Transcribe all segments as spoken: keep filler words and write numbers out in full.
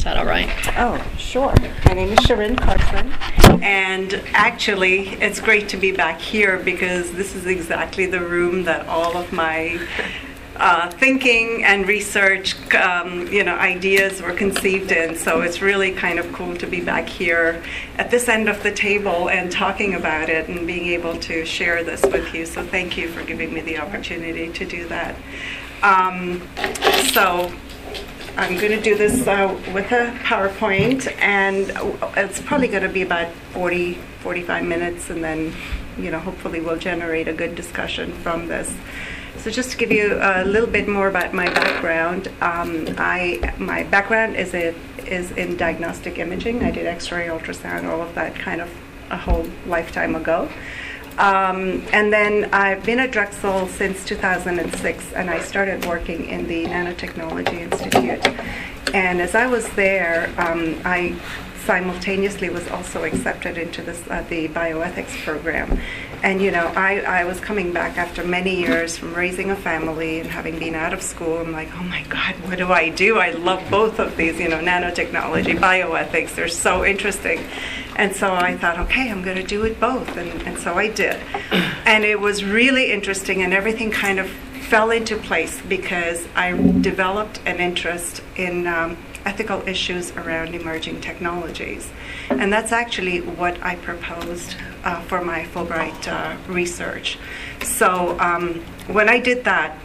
that all right? Oh, sure. My name is Sharon Carson, and actually, it's great to be back here because this is exactly the room that all of my uh, thinking and research, um, you know, ideas were conceived in. So it's really kind of cool to be back here at this end of the table and talking about it and being able to share this with you. So thank you for giving me the opportunity to do that. Um, so. I'm going to do this uh, with a PowerPoint, and it's probably going to be about forty, forty-five minutes, and then, you know, hopefully we'll generate a good discussion from this. So just to give you a little bit more about my background, um, I my background is a, is in diagnostic imaging. I did X-ray, ultrasound, all of that kind of a whole lifetime ago. Um, and then I've been at Drexel since two thousand six, and I started working in the Nanotechnology Institute. And as I was there, um, I simultaneously was also accepted into this, uh, the bioethics program. And, you know, I, I was coming back after many years from raising a family and having been out of school. I'm like, oh my God, what do I do? I love both of these, you know, nanotechnology, bioethics. They're so interesting. And so I thought, okay, I'm going to do it both. And, and so I did. And it was really interesting, and everything kind of fell into place because I developed an interest in um, ethical issues around emerging technologies. And that's actually what I proposed uh, for my Fulbright uh, research. So um, when I did that,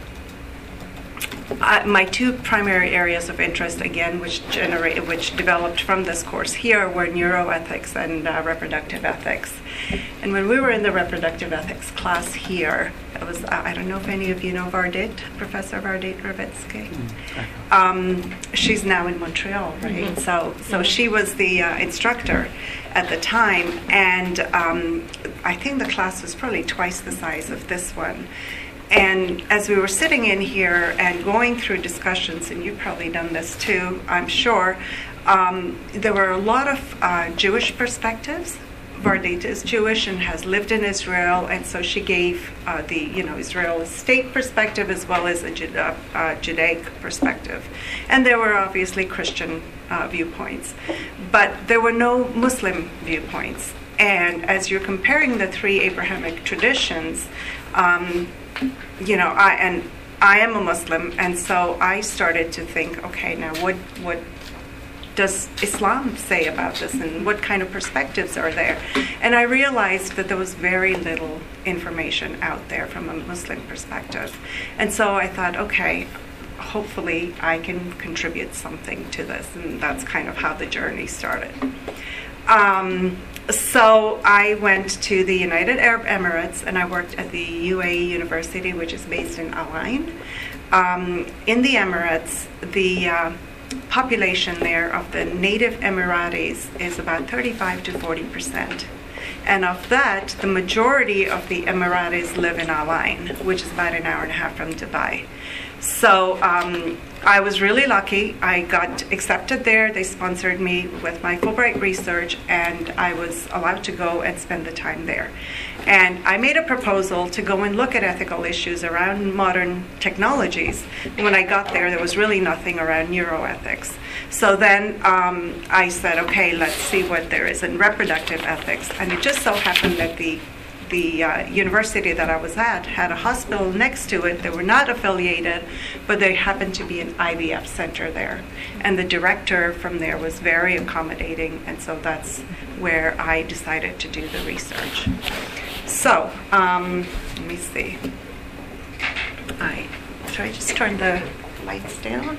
Uh, my two primary areas of interest, again, which generate, which developed from this course here, were neuroethics and uh, reproductive ethics. And when we were in the reproductive ethics class here, it was, uh, I don't know if any of you know Vardit, Professor Vardit Ravitsky. Um, she's now in Montreal, right? Mm-hmm. So, so she was the uh, instructor at the time, and um, I think the class was probably twice the size of this one. And as we were sitting in here and going through discussions, and you've probably done this too, I'm sure, um, there were a lot of uh, Jewish perspectives. Vardit is Jewish and has lived in Israel, and so she gave uh, the, you know, Israel state perspective as well as a Jude- uh, uh, Judaic perspective. And there were obviously Christian uh, viewpoints, but there were no Muslim viewpoints. And as you're comparing the three Abrahamic traditions, um, you know, I and I am a Muslim, and so I started to think, okay, now what what does Islam say about this, and what kind of perspectives are there? And I realized that there was very little information out there from a Muslim perspective, and so I thought, okay, hopefully I can contribute something to this, and that's kind of how the journey started. Um, So I went to the United Arab Emirates, and I worked at the U A E University, which is based in Al Ain. Um, in the Emirates, the uh, population there of the native Emiratis is about thirty-five to forty percent. And of that, the majority of the Emiratis live in Al Ain, which is about an hour and a half from Dubai. So um, I was really lucky. I got accepted there. They sponsored me with my Fulbright research, and I was allowed to go and spend the time there. And I made a proposal to go and look at ethical issues around modern technologies. When I got there, there was really nothing around neuroethics. So then um, I said, okay, let's see what there is in reproductive ethics. And it just so happened that the The uh, university that I was at had a hospital next to it. They were not affiliated, but there happened to be an I V F center there. And the director from there was very accommodating, and so that's where I decided to do the research. So, um, let me see. I, should I just turn the lights down?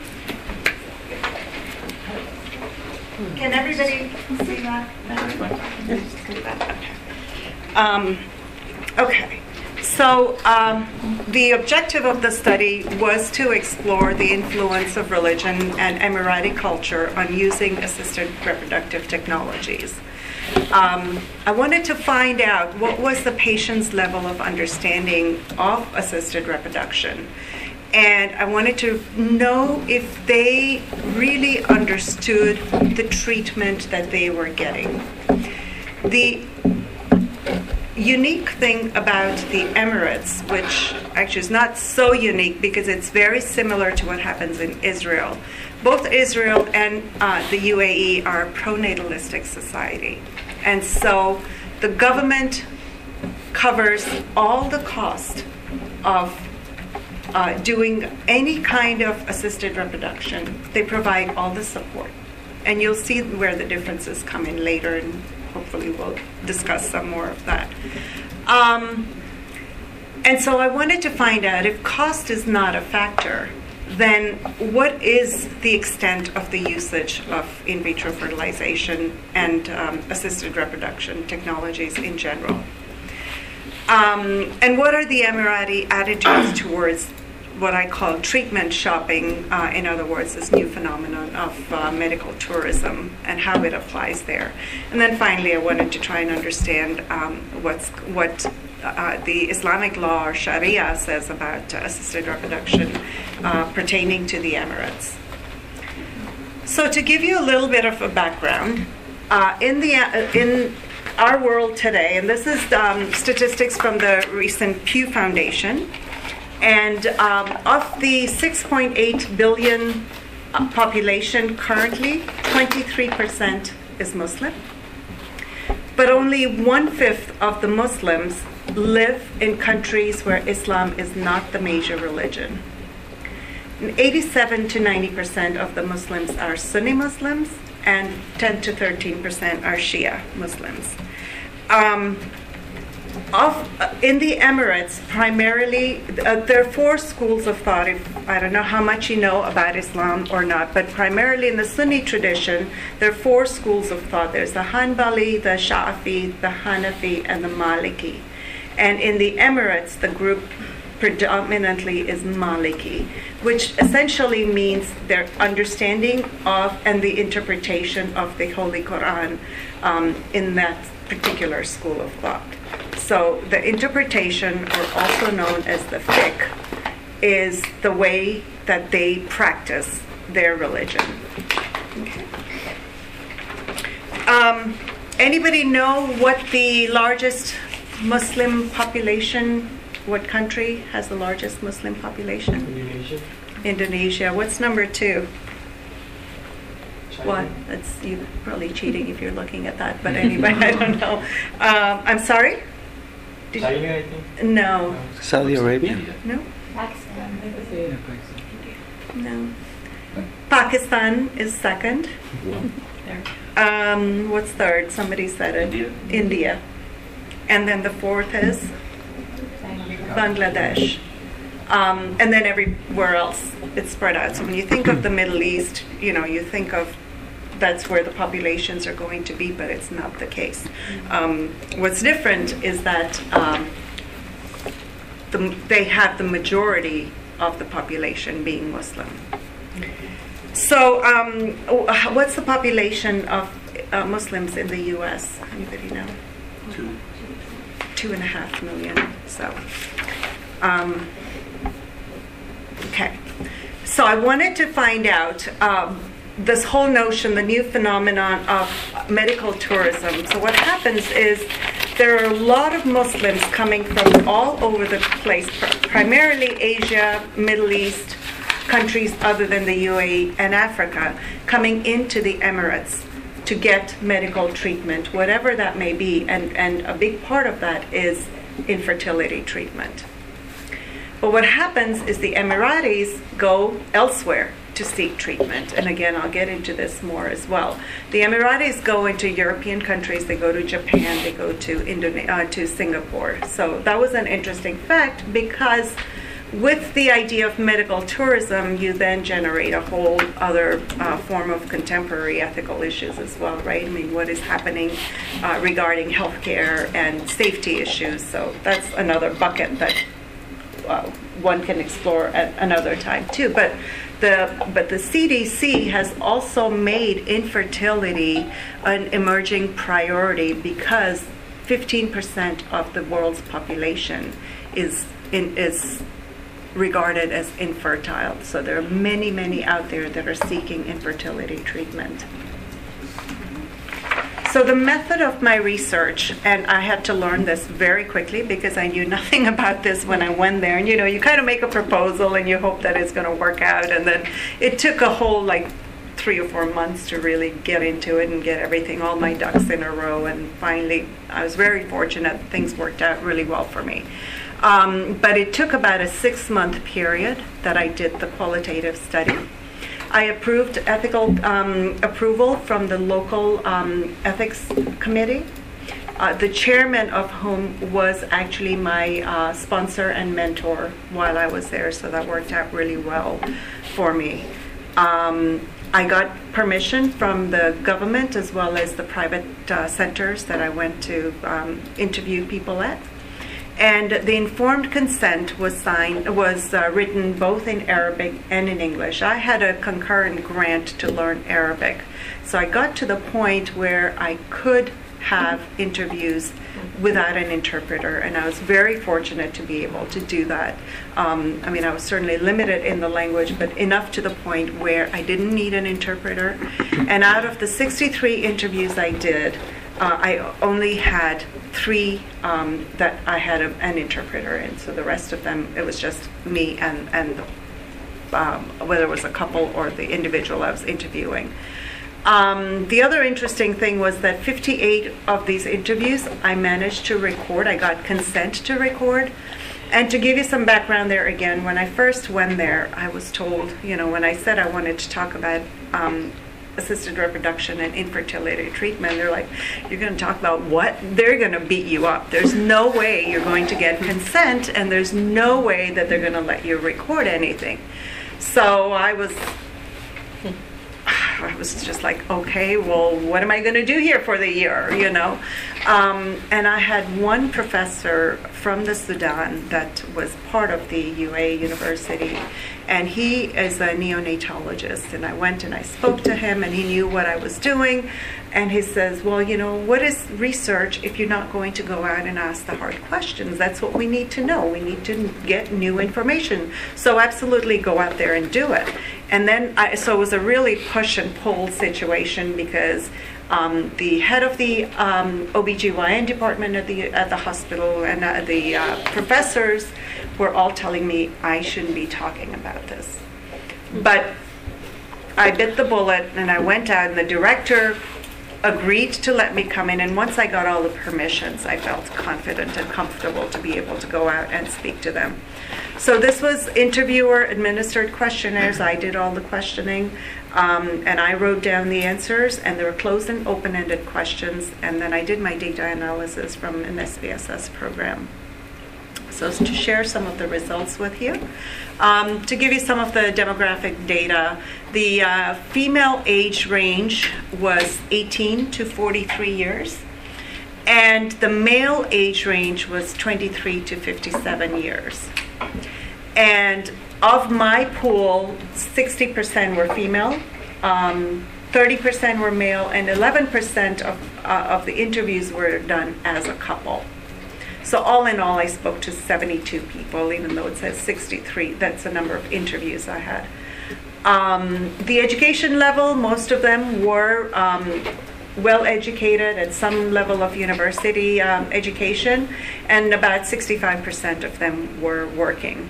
Can everybody see that? Just do that. Okay. Um, Okay, so um, the objective of the study was to explore the influence of religion and Emirati culture on using assisted reproductive technologies. Um, I wanted to find out what was the patient's level of understanding of assisted reproduction. And I wanted to know if they really understood the treatment that they were getting. The unique thing about the Emirates, which actually is not so unique because it's very similar to what happens in Israel, both Israel and uh, the U A E are a pronatalistic society. And so the government covers all the cost of uh, doing any kind of assisted reproduction. They provide all the support. And you'll see where the differences come in later, and hopefully we'll discuss some more of that. Um, and so I wanted to find out, if cost is not a factor, then what is the extent of the usage of in vitro fertilization and um, assisted reproduction technologies in general? Um, and what are the Emirati attitudes towards what I call treatment shopping, uh, in other words, this new phenomenon of uh, medical tourism and how it applies there? And then finally, I wanted to try and understand um, what's, what uh, the Islamic law or Sharia says about uh, assisted reproduction uh, pertaining to the Emirates. So to give you a little bit of a background, uh, in the uh, in our world today, and this is um, statistics from the recent Pew Foundation, and um, of the six point eight billion uh, population currently, twenty-three percent is Muslim. But only one-fifth of the Muslims live in countries where Islam is not the major religion. And eighty-seven to ninety percent of the Muslims are Sunni Muslims, and ten to thirteen percent are Shia Muslims. Um, Of, uh, in the Emirates, primarily, uh, there are four schools of thought. If, I don't know how much you know about Islam or not, but primarily in the Sunni tradition, there are four schools of thought. There's the Hanbali, the Shafi, the Hanafi, and the Maliki. And in the Emirates, the group predominantly is Maliki, which essentially means their understanding of and the interpretation of the Holy Quran um, in that particular school of thought. So the interpretation, or also known as the fiqh, is the way that they practice their religion. Okay. Um, anybody know what the largest Muslim population, what country has the largest Muslim population? Indonesia. Indonesia. What's number two? China. What? That's you probably cheating if you're looking at that, but anyway, I don't know. Um, I'm sorry? Did China, you- I think. No. Saudi Arabia? No? Pakistan. Yeah, Pakistan. No. Pakistan is second. Um, what's third? Somebody said it. India. India. And then the fourth is Bangladesh. Um, and then everywhere else it's spread out. So when you think of the Middle East, you know, you think of that's where the populations are going to be, but it's not the case. Um, what's different is that um, the, they have the majority of the population being Muslim. So um, what's the population of uh, Muslims in the U S? Anybody know? Two. Two and a half million. So, um, okay. So I wanted to find out um, this whole notion, the new phenomenon of medical tourism. So what happens is there are a lot of Muslims coming from all over the place, primarily Asia, Middle East, countries other than the U A E and Africa, coming into the Emirates to get medical treatment, whatever that may be. And, and a big part of that is infertility treatment. But what happens is the Emiratis go elsewhere to seek treatment. And again, I'll get into this more as well. The Emiratis go into European countries, they go to Japan, they go to Indone- uh, to Singapore. So that was an interesting fact, because with the idea of medical tourism, you then generate a whole other uh, form of contemporary ethical issues as well, right? I mean, what is happening uh, regarding healthcare and safety issues. So that's another bucket that uh, one can explore at another time too. But the but the C D C has also made infertility an emerging priority, because fifteen percent of the world's population is in, is regarded as infertile. So there are many, many out there that are seeking infertility treatment. So the method of my research, and I had to learn this very quickly because I knew nothing about this when I went there. And you know, you kind of make a proposal and you hope that it's going to work out. And then it took a whole like three or four months to really get into it and get everything, all my ducks in a row. And finally, I was very fortunate. Things worked out really well for me. Um, but it took about a six-month period that I did the qualitative study. I approved ethical um, approval from the local um, ethics committee, uh, the chairman of whom was actually my uh, sponsor and mentor while I was there, so that worked out really well for me. Um, I got permission from the government as well as the private uh, centers that I went to um, interview people at. And the informed consent was signed, was uh, written both in Arabic and in English. I had a concurrent grant to learn Arabic. So I got to the point where I could have interviews without an interpreter, and I was very fortunate to be able to do that. Um, I mean, I was certainly limited in the language, but enough to the point where I didn't need an interpreter. And out of the sixty-three interviews I did, Uh, I only had three um, that I had a, an interpreter in, so the rest of them, it was just me and, and um, whether it was a couple or the individual I was interviewing. Um, the other interesting thing was that fifty-eight of these interviews I managed to record. I got consent to record. And to give you some background there again, when I first went there, I was told, you know, when I said I wanted to talk about um, assisted reproduction and infertility treatment, they're like, you're going to talk about what? They're going to beat you up. There's no way you're going to get consent, and there's no way that they're going to let you record anything. So I was, I was just like, okay, well, what am I going to do here for the year, you know? Um, and I had one professor from the Sudan that was part of the U A University, and he is a neonatologist. And I went and I spoke to him, and he knew what I was doing. And he says, well, you know, what is research if you're not going to go out and ask the hard questions? That's what we need to know. We need to get new information. So absolutely go out there and do it. And then, I, so it was a really push and pull situation, because um, the head of the um, O B G Y N department at the, at the hospital and uh, the uh, professors were all telling me I shouldn't be talking about this. But I bit the bullet, and I went out, and the director agreed to let me come in. And once I got all the permissions, I felt confident and comfortable to be able to go out and speak to them. So this was interviewer-administered questionnaires. I did all the questioning, um, and I wrote down the answers, and there were closed and open-ended questions, and then I did my data analysis from an S P S S program. So to share some of the results with you. Um, to give you some of the demographic data, the uh, female age range was eighteen to forty-three years, and the male age range was twenty-three to fifty-seven years. And of my pool, sixty percent were female, um, thirty percent were male, and eleven percent of, uh, of the interviews were done as a couple. So all in all, I spoke to seventy-two people, even though it says sixty-three. That's the number of interviews I had. Um, the education level, most of them were um, well-educated at some level of university um, education, and about sixty-five percent of them were working.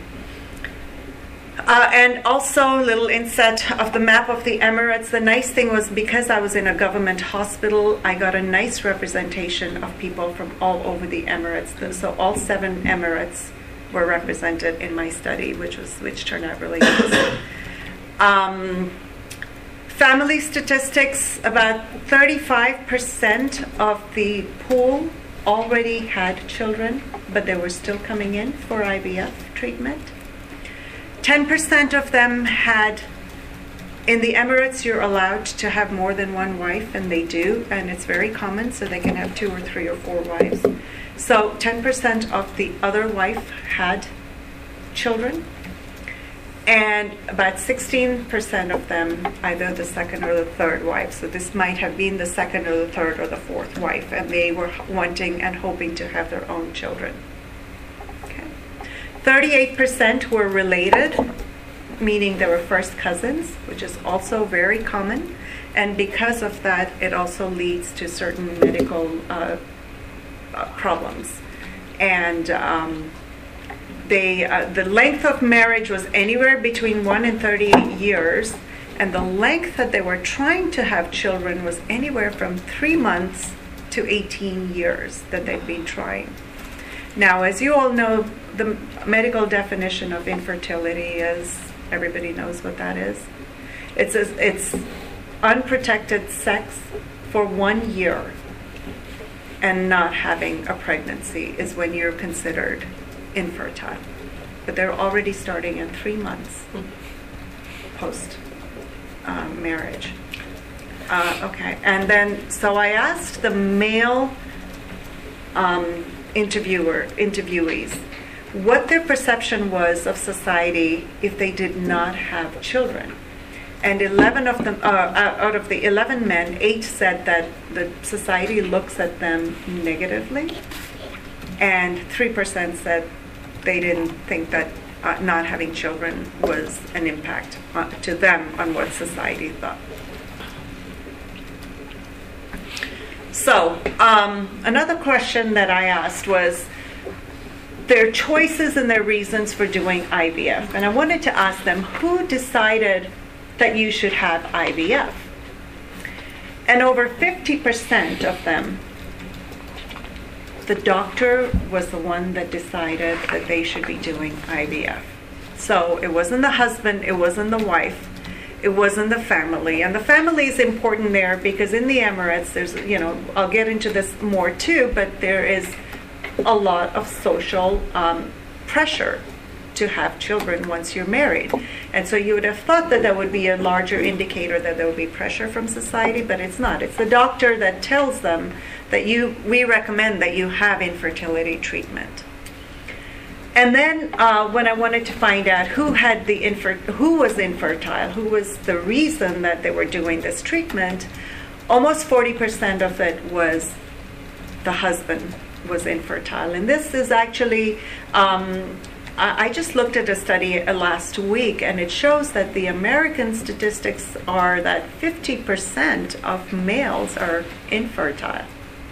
Uh, and also, a little inset of the map of the Emirates. The nice thing was, because I was in a government hospital, I got a nice representation of people from all over the Emirates. So all seven Emirates were represented in my study, which was which turned out really nice. Um, family statistics: about thirty-five percent of the pool already had children, but they were still coming in for I V F treatment. ten percent of them had, in the Emirates, you're allowed to have more than one wife, and they do, and it's very common, so they can have two or three or four wives. So ten percent of the other wife had children, and about sixteen percent of them either the second or the third wife. So this might have been the second or the third or the fourth wife, and they were wanting and hoping to have their own children. thirty-eight percent were related, meaning they were first cousins, which is also very common. And because of that, it also leads to certain medical uh, uh, problems. And um, they, uh, the length of marriage was anywhere between one and thirty-eight years, and the length that they were trying to have children was anywhere from three months to eighteen years that they've been trying. Now, as you all know, the medical definition of infertility is, everybody knows what that is. It's, it's unprotected sex for one year and not having a pregnancy is when you're considered infertile. But they're already starting at three months post uh, marriage. Uh, okay, and then so I asked the male um, interviewer interviewees what their perception was of society if they did not have children. And eleven of them, uh, out of the eleven men, eight said that the society looks at them negatively, and three percent said they didn't think that uh, not having children was an impact uh, to them on what society thought. So, um, another question that I asked was their choices and their reasons for doing I V F. And I wanted to ask them, who decided that you should have I V F? And over fifty percent of them, the doctor was the one that decided that they should be doing I V F. So it wasn't the husband, it wasn't the wife, it wasn't the family. And the family is important there because in the Emirates, there's, you know, I'll get into this more too, but there is a lot of social um, pressure to have children once you're married. And so you would have thought that that would be a larger indicator that there would be pressure from society, but it's not. It's the doctor that tells them that you, we recommend that you have infertility treatment. And then uh, when I wanted to find out who had the infer who was infertile, who was the reason that they were doing this treatment, almost forty percent of it was the husband was infertile. And this is actually, um, I, I just looked at a study uh, last week, and it shows that the American statistics are that fifty percent of males are infertile.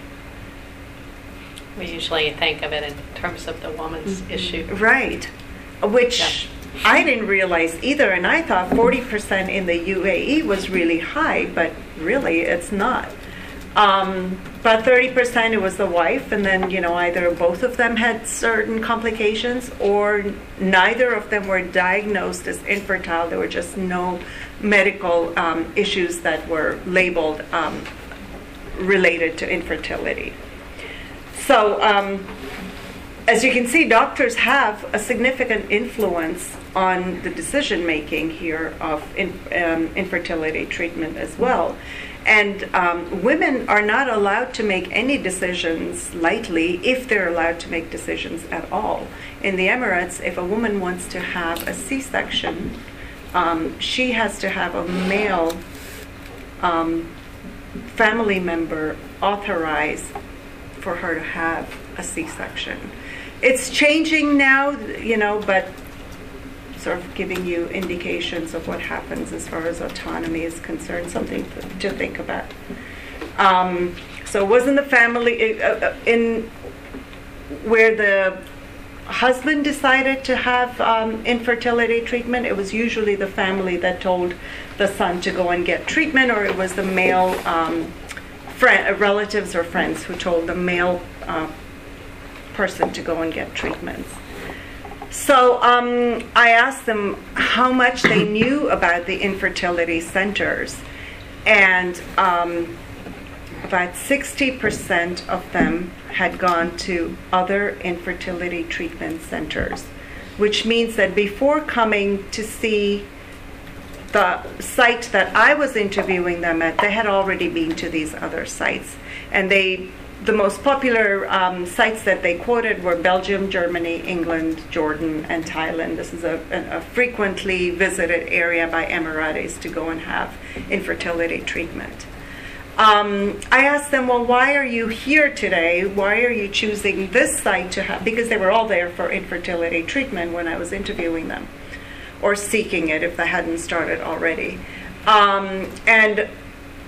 We usually think of it in terms of the woman's mm-hmm. issue. Right, which yeah. I didn't realize either, and I thought forty percent in the U A E was really high, but really it's not. Um, but thirty percent it was the wife, and then, you know, either both of them had certain complications or neither of them were diagnosed as infertile. There were just no medical um, issues that were labeled um, related to infertility. So, um, as you can see, doctors have a significant influence on the decision making here of in, um, infertility treatment as well. And um, women are not allowed to make any decisions lightly if they're allowed to make decisions at all. In the Emirates, if a woman wants to have a C-section, um, she has to have a male um, family member authorize for her to have a C-section. It's changing now, you know, but sort of giving you indications of what happens as far as autonomy is concerned, something to think about. Um, so it wasn't the family, uh, in where the husband decided to have um, infertility treatment, it was usually the family that told the son to go and get treatment, or it was the male um, friend, relatives or friends who told the male uh, person to go and get treatments. So um, I asked them how much they knew about the infertility centers, and um, about sixty percent of them had gone to other infertility treatment centers, which means that before coming to see the site that I was interviewing them at, they had already been to these other sites. And they, the most popular um, sites that they quoted were Belgium, Germany, England, Jordan, and Thailand. This is a, a, a frequently visited area by Emiratis to go and have infertility treatment. Um, I asked them, well, why are you here today? Why are you choosing this site to have, because they were all there for infertility treatment when I was interviewing them, or seeking it if they hadn't started already. Um, and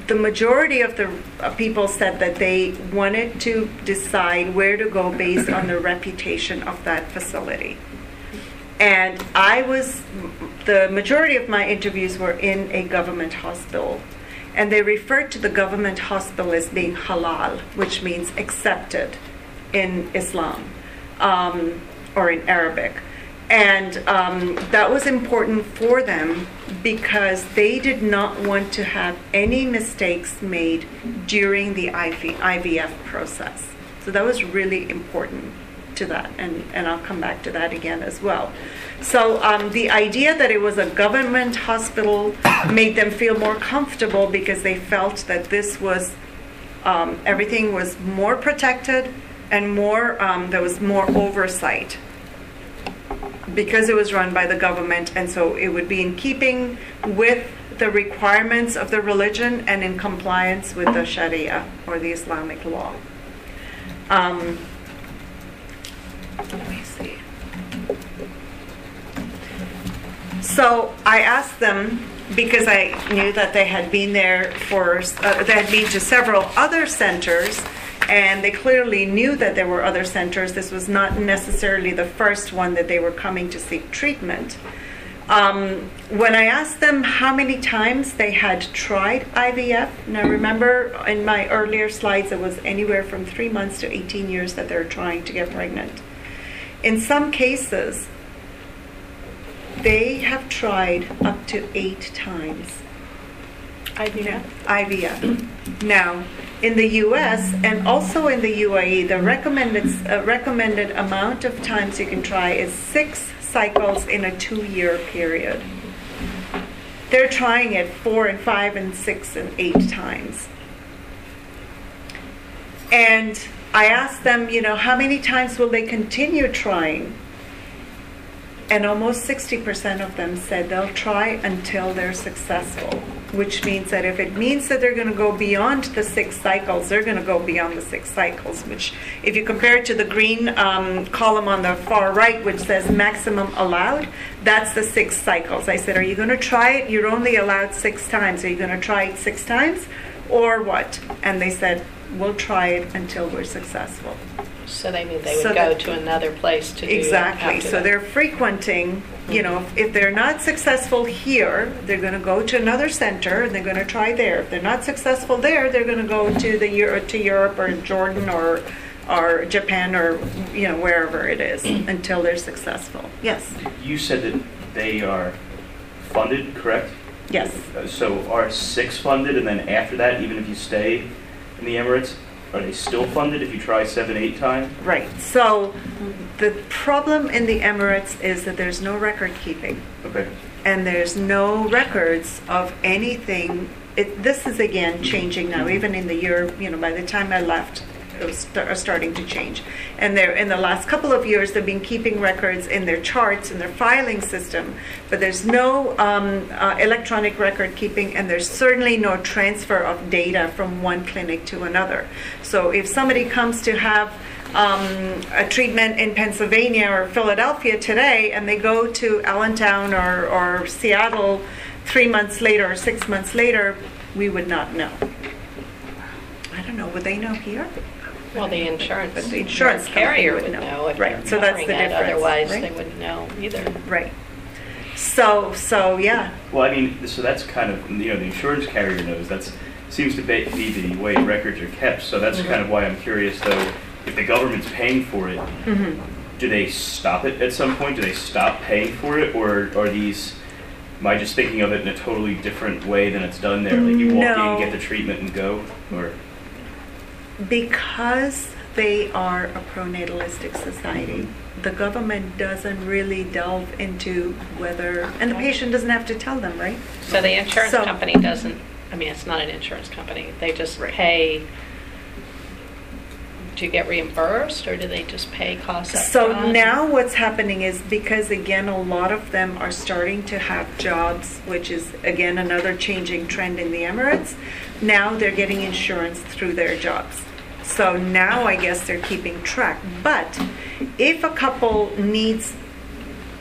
the majority of the uh, people said that they wanted to decide where to go based on the reputation of that facility. And I was, the majority of my interviews were in a government hospital. And they referred to the government hospital as being halal, which means accepted in Islam, um, or in Arabic. And um, that was important for them because they did not want to have any mistakes made during the I V F process. So that was really important to that, and, and I'll come back to that again as well. So um, the idea that it was a government hospital made them feel more comfortable because they felt that this was, um, everything was more protected and more, um, there was more oversight because it was run by the government, and so it would be in keeping with the requirements of the religion and in compliance with the Sharia or the Islamic law. Um, let me see. So I asked them, because I knew that they had been there for, uh, they had been to several other centers, and they clearly knew that there were other centers. This was not necessarily the first one that they were coming to seek treatment. Um, when I asked them how many times they had tried I V F, now remember in my earlier slides it was anywhere from three months to eighteen years that they're trying to get pregnant. In some cases, they have tried up to eight times. I V F? I V F. Now, in the U S and also in the U A E, the recommended uh, recommended amount of times you can try is six cycles in a two-year period. They're trying it four and five and six and eight times. And I asked them, you know, how many times will they continue trying? And almost sixty percent of them said they'll try until they're successful, which means that if it means that they're going to go beyond the six cycles, they're going to go beyond the six cycles, which if you compare it to the green um, column on the far right, which says maximum allowed, that's the six cycles. I said, are you going to try it? You're only allowed six times. Are you going to try it six times or what? And they said, we'll try it until we're successful. So they mean they would So go that- to another place to do Exactly. after So that. they're frequenting, you know, if, if they're not successful here, they're going to go to another center and they're going to try there. If they're not successful there, they're going to go to the Euro- to Europe or Jordan or or Japan or, you know, wherever it is until they're successful. Yes. You said that they are funded, correct? Yes. Uh, So are six funded, and then after that, even if you stay in the Emirates, are they still funded if you try seven, eight times? Right. So the problem in the Emirates is that there's no record keeping. Okay. And there's no records of anything. It, this is again changing now. Even in the year, you know, by the time I left, it was st- starting to change. And they're in the last couple of years, they've been keeping records in their charts in their filing system, but there's no um, uh, electronic record keeping, and there's certainly no transfer of data from one clinic to another. So if somebody comes to have Um, a treatment in Pennsylvania or Philadelphia today, and they go to Allentown or, or Seattle three months later or six months later, we would not know. I don't know. Would they know here? Well, the insurance, But the insurance carrier company would would know. know if Right, they're so that's covering the it. difference, Otherwise, right? they wouldn't know either. Right. So, so yeah. Well, I mean, so that's kind of, you know, the insurance carrier knows. That's seems to be be the way records are kept. So that's kind of why I'm curious, though, if the government's paying for it, Mm-hmm. do they stop it at some point? Do they stop paying for it, or are these? Am I just thinking of it in a totally different way than it's done there? Like you walk No. in, get the treatment, and go, or Because they are a pronatalistic society, the government doesn't really delve into whether, and the patient doesn't have to tell them, right? So the insurance So- company doesn't, I mean, it's not an insurance company. They just Right. pay. Do you get reimbursed, or do they just pay costs up So front? now what's happening is, because again a lot of them are starting to have jobs, which is again another changing trend in the Emirates, now they're getting insurance through their jobs. So now I guess they're keeping track. But if a couple needs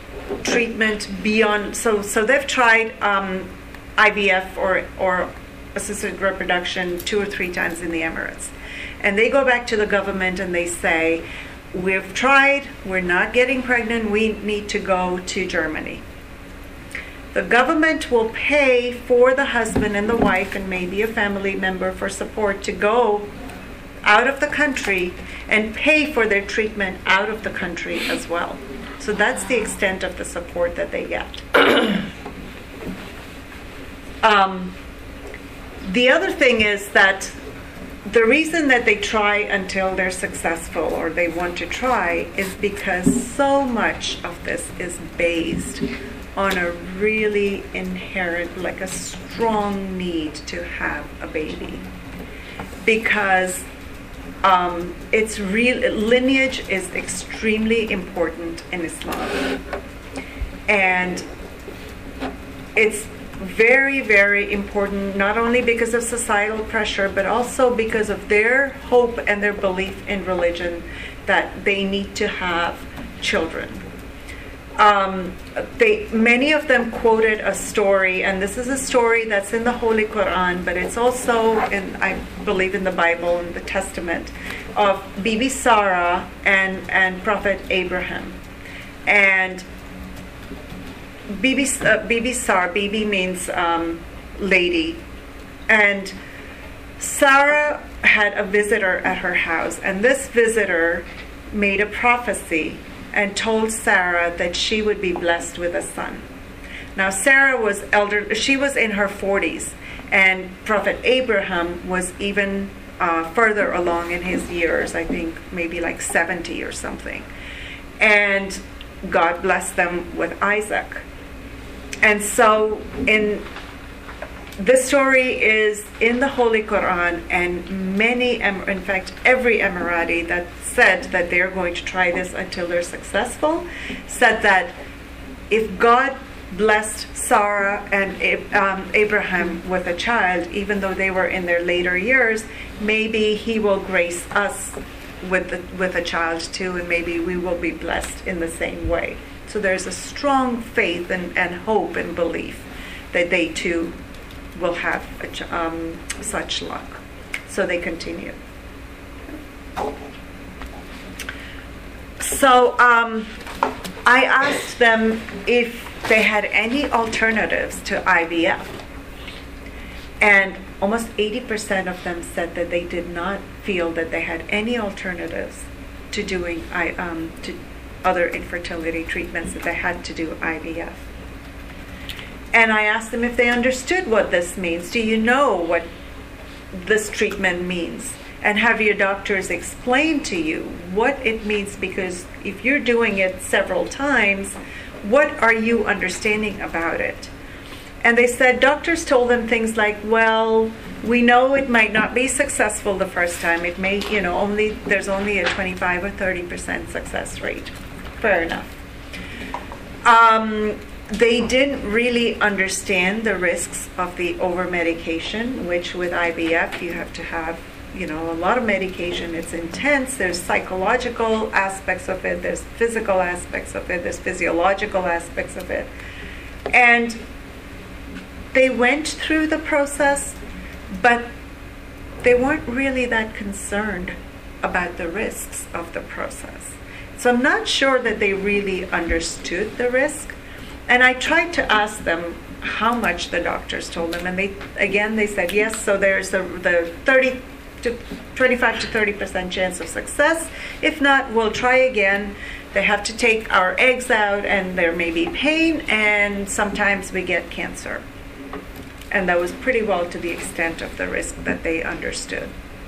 treatment beyond, so so they've tried um, I V F or or assisted reproduction two or three times in the Emirates. And they go back to the government and they say, we've tried, we're not getting pregnant, we need to go to Germany. The government will pay for the husband and the wife and maybe a family member for support to go out of the country and pay for their treatment out of the country as well. So that's the extent of the support that they get. um, the other thing is that the reason that they try until they're successful or they want to try is because so much of this is based on a really inherent, like a strong need to have a baby. Because um, it's real, lineage is extremely important in Islam. And it's very, very important, not only because of societal pressure, but also because of their hope and their belief in religion that they need to have children. Um, they, many of them quoted a story, and this is a story that's in the Holy Quran, but it's also in, I believe, in the Bible and the Testament, of Bibi Sarah and, and Prophet Abraham. And Bibi, uh, Bibi Sarah, Bibi means um, lady, and Sarah had a visitor at her house, and this visitor made a prophecy and told Sarah that she would be blessed with a son. Now Sarah was elder, she was in her forties, and Prophet Abraham was even uh, further along in his years, I think maybe like seventy or something. And God blessed them with Isaac. And so in this story is in the Holy Quran, and many, in fact, every Emirati that said that they're going to try this until they're successful, said that if God blessed Sarah and um, Abraham with a child, even though they were in their later years, maybe he will grace us with, the, with a child too, and maybe we will be blessed in the same way. So there's a strong faith and, and hope and belief that they too will have a, um, such luck. So they continue. So um, I asked them if they had any alternatives to I V F. And almost eighty percent of them said that they did not feel that they had any alternatives to doing I, um, to other infertility treatments, that they had to do I V F. And I asked them if they understood what this means. Do you know what this treatment means? And have your doctors explain to you what it means? Because if you're doing it several times, what are you understanding about it? And they said doctors told them things like, well, we know it might not be successful the first time. It may, you know, only there's only a twenty-five or thirty percent success rate. Fair enough. Um, They didn't really understand the risks of the over-medication, which with I V F you have to have, you know, a lot of medication. It's intense. There's psychological aspects of it. There's physical aspects of it. There's physiological aspects of it. And they went through the process, but they weren't really that concerned about the risks of the process. So I'm not sure that they really understood the risk. And I tried to ask them how much the doctors told them, and they again they said yes. So there's the the thirty to twenty-five to thirty percent chance of success. If not, we'll try again. They have to take our eggs out, and there may be pain, and sometimes we get cancer. And that was pretty well to the extent of the risk that they understood.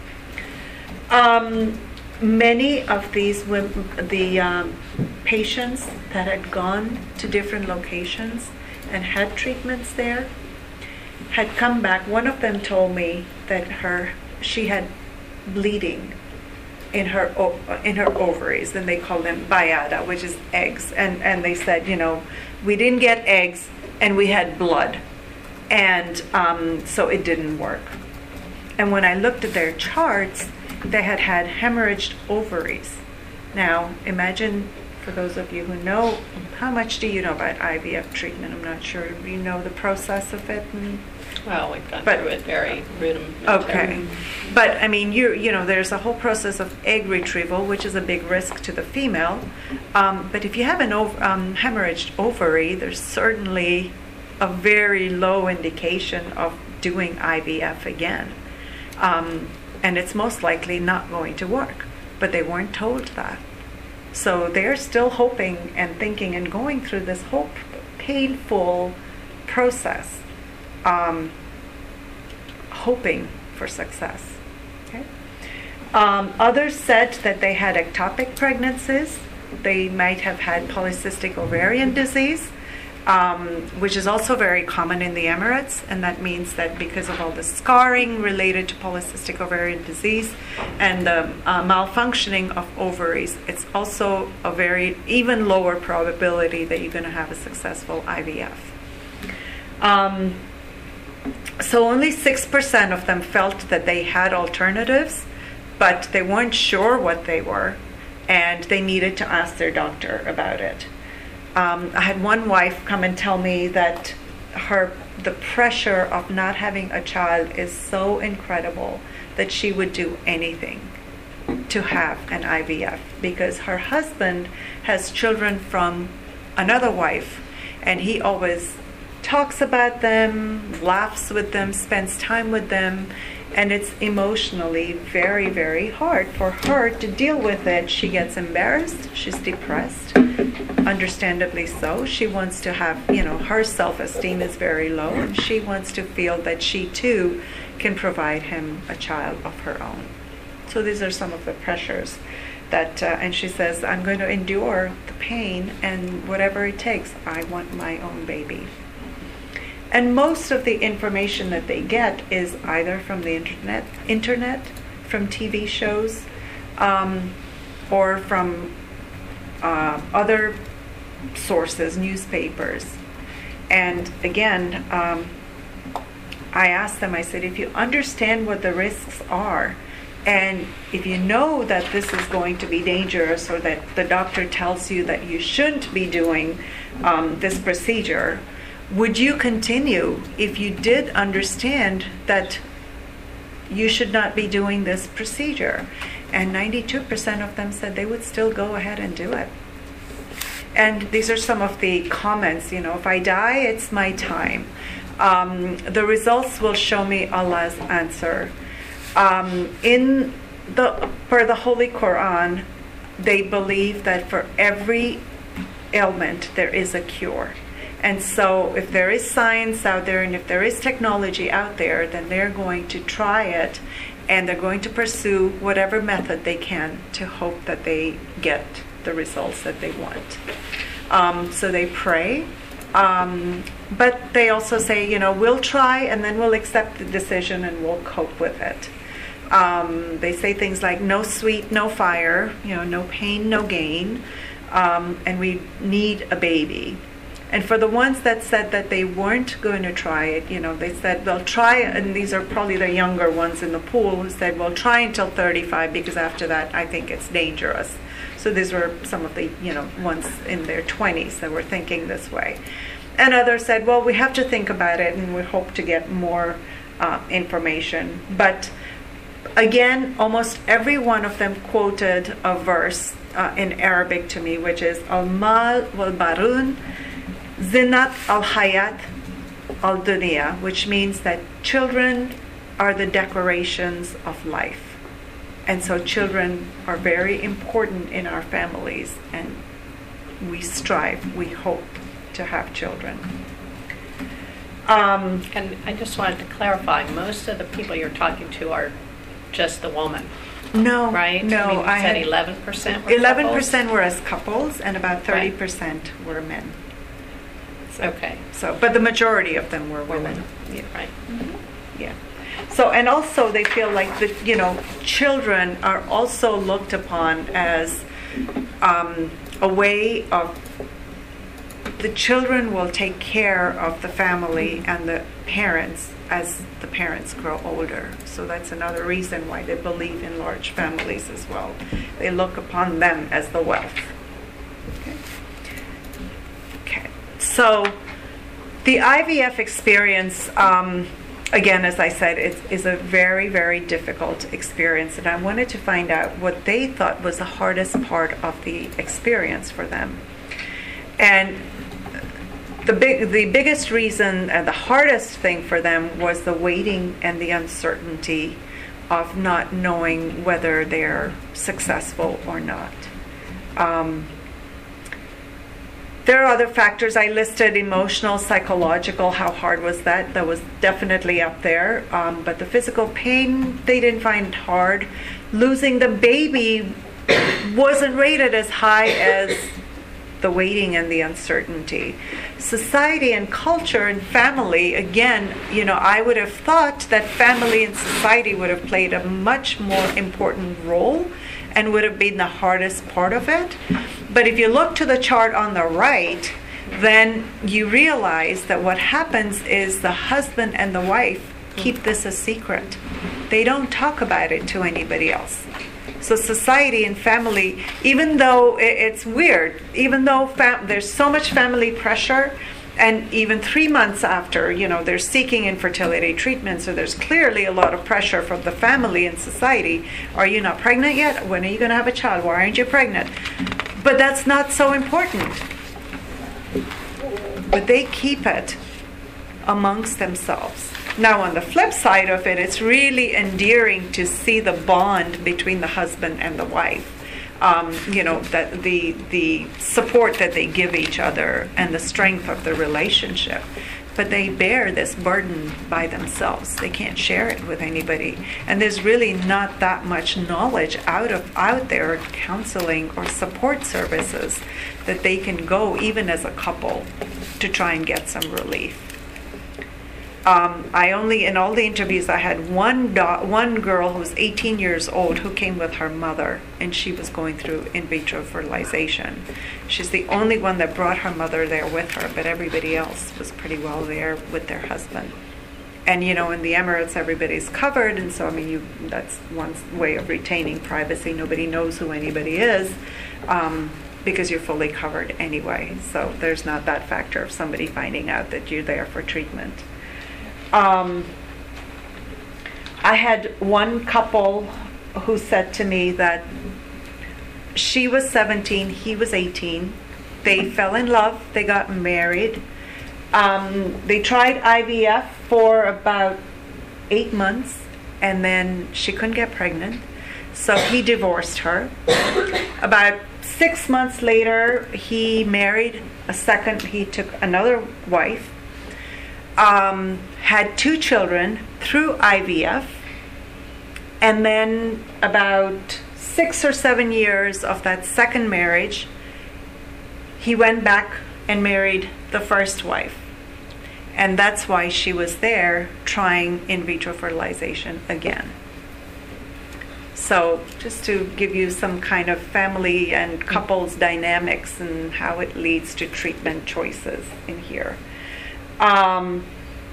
Um, Many of these women, the um, patients that had gone to different locations and had treatments there, had come back. One of them told me that her she had bleeding in her in her ovaries, and they call them bayada, which is eggs. And and they said, you know, we didn't get eggs, and we had blood, and um, so it didn't work. And when I looked at their charts, they had had hemorrhaged ovaries. Now, imagine, for those of you who know, how much do you know about I V F treatment? I'm not sure. Do you know the process of it? And Well, we've gone But- through it very rudimentary. Okay. But, I mean, you you know, there's a whole process of egg retrieval, which is a big risk to the female. Um, but if you have an ov- um, hemorrhaged ovary, there's certainly a very low indication of doing I V F again. Um, and it's most likely not going to work. But they weren't told that. So they're still hoping and thinking and going through this whole p- painful process, um, hoping for success. Okay? Um, others said that they had ectopic pregnancies. They might have had polycystic ovarian disease, um, which is also very common in the Emirates, and that means that because of all the scarring related to polycystic ovarian disease and the uh, malfunctioning of ovaries, it's also a very even lower probability that you're going to have a successful I V F. Um, so only six percent of them felt that they had alternatives, but they weren't sure what they were, and they needed to ask their doctor about it. Um, I had one wife come and tell me that her the pressure of not having a child is so incredible that she would do anything to have an I V F because her husband has children from another wife, and he always talks about them, laughs with them, spends time with them, and it's emotionally very, very hard for her to deal with it. She gets embarrassed, she's depressed, understandably so. She wants to have, you know, her self-esteem is very low, and she wants to feel that she too can provide him a child of her own. So these are some of the pressures that, uh, and she says, I'm going to endure the pain, and whatever it takes, I want my own baby. And most of the information that they get is either from the internet, internet, from T V shows, um, or from uh, other sources, newspapers. And again, um, I asked them, I said, if you understand what the risks are, and if you know that this is going to be dangerous, or that the doctor tells you that you shouldn't be doing um, this procedure, would you continue if you did understand that you should not be doing this procedure? And ninety-two percent of them said they would still go ahead and do it. And these are some of the comments, you know, if I die, it's my time. Um, the results will show me Allah's answer. Um, in the, per the Holy Quran, they believe that for every ailment, there is a cure. And so if there is science out there and if there is technology out there, then they're going to try it, and they're going to pursue whatever method they can to hope that they get the results that they want. Um, so they pray, um, but they also say, you know, we'll try and then we'll accept the decision and we'll cope with it. Um, they say things like no sweet, no fire, you know, no pain, no gain, um, and we need a baby. And for the ones that said that they weren't going to try it, you know, they said they'll try, and these are probably the younger ones in the pool who said, well, try until thirty-five, because after that, I think it's dangerous. So these were some of the, you know, ones in their twenties that were thinking this way. And others said, well, we have to think about it, and we hope to get more uh, information. But again, almost every one of them quoted a verse uh, in Arabic to me, which is Al-Mal wal-Barun Zinat al-Hayat al-Dunya, which means that children are the decorations of life. And so children are very important in our families, and we strive, we hope to have children. Um, And I just wanted to clarify, most of the people you're talking to are just the woman, no, right? no. I mean, you I said had eleven percent were eleven couples? percent were as couples, and about thirty percent were men. So, Okay. So, but the majority of them were women. Women, Yeah. right. Yeah. So, and also they feel like the, you know, children are also looked upon as um, a way of, the children will take care of the family and the parents as the parents grow older. So that's another reason why they believe in large families as well. They look upon them as the wealth. Okay. Okay. So the I V F experience, um, again, as I said, it's, it's a very, very difficult experience. And I wanted to find out what they thought was the hardest part of the experience for them. And the big, the biggest reason and the hardest thing for them was the waiting and the uncertainty of not knowing whether they're successful or not. Um, There are other factors I listed: emotional, psychological. How hard was that? That was definitely up there. Um, but the physical pain, they didn't find hard. Losing the baby wasn't rated as high as the waiting and the uncertainty. Society and culture and family, again, you know, I would have thought that family and society would have played a much more important role and would have been the hardest part of it. But if you look to the chart on the right, then you realize that what happens is the husband and the wife keep this a secret. They don't talk about it to anybody else. So society and family, even though it's weird, even though fam- there's so much family pressure, and even three months after, you know, they're seeking infertility treatment, so there's clearly a lot of pressure from the family and society. Are you not pregnant yet? When are you going to have a child? Why aren't you pregnant? But that's not so important. But they keep it amongst themselves. Now, on the flip side of it, it's really endearing to see the bond between the husband and the wife. Um, you know, that the the support that they give each other and the strength of the relationship. But they bear this burden by themselves. They can't share it with anybody. And there's really not that much knowledge out of out there, counseling or support services, that they can go, even as a couple, to try and get some relief. Um, I only, in all the interviews, I had one do- one girl who was eighteen years old who came with her mother, and she was going through in vitro fertilization. She's the only one that brought her mother there with her, but everybody else was pretty well there with their husband. And, you know, in the Emirates, everybody's covered, and so, I mean, you that's one way of retaining privacy. Nobody knows who anybody is, um, because you're fully covered anyway. So there's not that factor of somebody finding out that you're there for treatment. Um, I had one couple who said to me that she was seventeen, he was eighteen. They fell in love, they got married. Um, they tried I V F for about eight months, and then she couldn't get pregnant. So he divorced her. About six months later, he married a second, he took another wife. Um, had two children through I V F, and then about six or seven years of that second marriage, he went back and married the first wife. And that's why she was there trying in vitro fertilization again. So just to give you some kind of family and couples dynamics and how it leads to treatment choices in here. Um,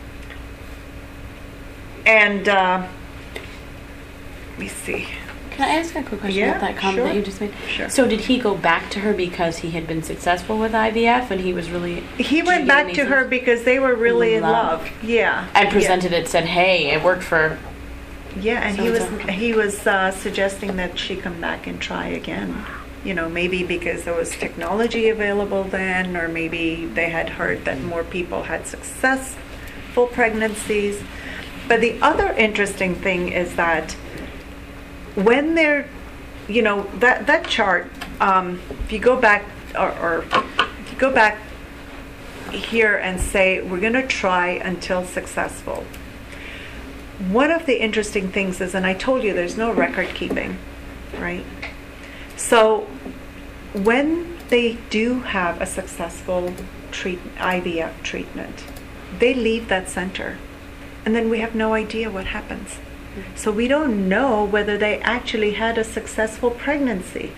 and uh, let me see. Can I ask a quick question Yeah, about that comment sure. that you just made? Sure. So did he go back to her because he had been successful with I V F and he was really... He went back to her because they were really in Love. love. Yeah. And presented it, said, hey, it worked for... Yeah, and he was So-and-so. he was uh, suggesting that she come back and try again. You know, maybe because there was technology available then, or maybe they had heard that more people had successful pregnancies. But the other interesting thing is that when they're, you know, that that chart, um, if you go back, or, or if you go back here and say, we're going to try until successful. One of the interesting things is, and I told you there's no record keeping, right? So when they do have a successful treat, I V F treatment, they leave that center. And then we have no idea what happens. So we don't know whether they actually had a successful pregnancy.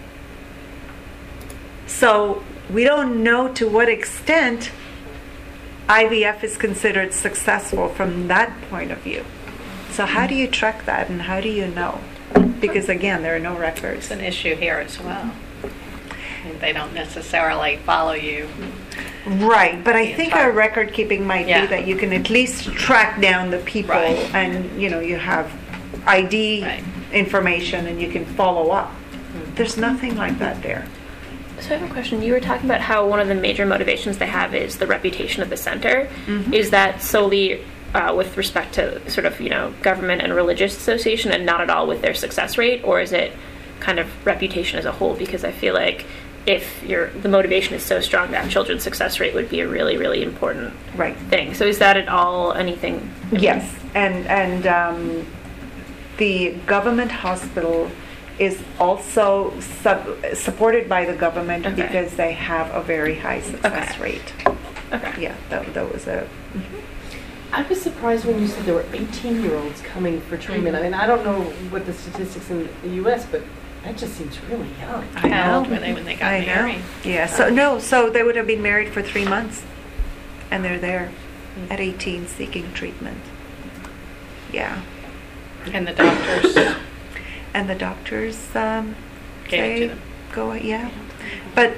So we don't know to what extent I V F is considered successful from that point of view. So how do you track that, and how do you know? Because again, there are no records. It's an issue here as well. I mean, they don't necessarily follow you Right, but I The think entire- our record keeping might Yeah. be that you can at least track down the people Right. and, you know, you have I D Right. information and you can follow up. There's nothing like that there. So I have a question. You were talking about how one of the major motivations they have is the reputation of the center. Mhm. Is that solely uh, with respect to sort of, you know, government and religious association and not at all with their success rate? Or is it kind of reputation as a whole? Because I feel like if your the motivation is so strong, that children's success rate would be a really, really important Right. thing. So is that at all anything? Yes, and, and um, the government hospital is also sub, supported by the government Okay. because they have a very high success Okay. rate. Okay. Yeah, that, that was a, I was surprised when you said there were eighteen-year-olds coming for treatment. I mean, I don't know what the statistics in the U S, but that just seems really young. I How know. old were they when they got I know. married? Yeah, so, no, so they would have been married for three months and they're there at eighteen seeking treatment. Yeah. And the doctors And the doctors um, gave it to say, them. go, yeah. But,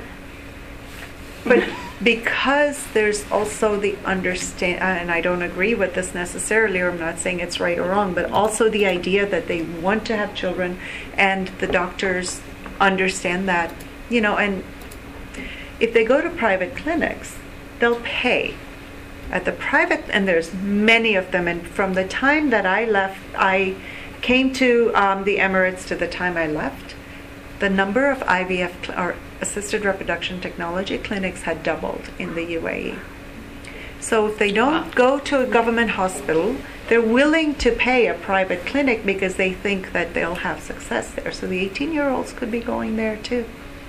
but because there's also the understand, and I don't agree with this necessarily, or I'm not saying it's right or wrong, but also the idea that they want to have children and the doctors understand that, you know, and if they go to private clinics, they'll pay. At the private, and there's many of them, and from the time that I left, I came to um, the Emirates to the time I left, the number of I V F cl- or assisted reproduction technology clinics had doubled in the U A E. So if they don't Wow. go to a government hospital, they're willing to pay a private clinic because they think that they'll have success there. So the eighteen-year-olds could be going there too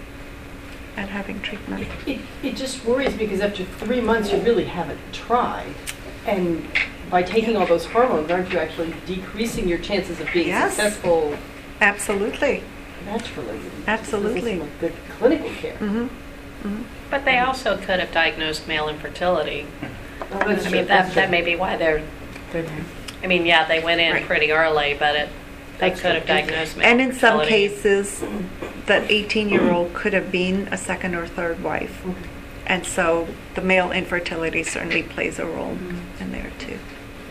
and having treatment. It, it just worries me because after three months, you really haven't tried. And by taking all those hormones, aren't you actually decreasing your chances of being Yes. successful Absolutely. naturally? It just Absolutely. doesn't seem like good clinical care. hmm hmm But they also could have diagnosed male infertility. Oh, that's I true, mean, that's that, that true. may be why they're, I mean, yeah, they went in Right. pretty early, but it, they That's could have true. diagnosed male And in some infertility. cases, that eighteen-year-old could have been a second or third wife. Mhm. And so the male infertility certainly plays a role Mhm. in there too.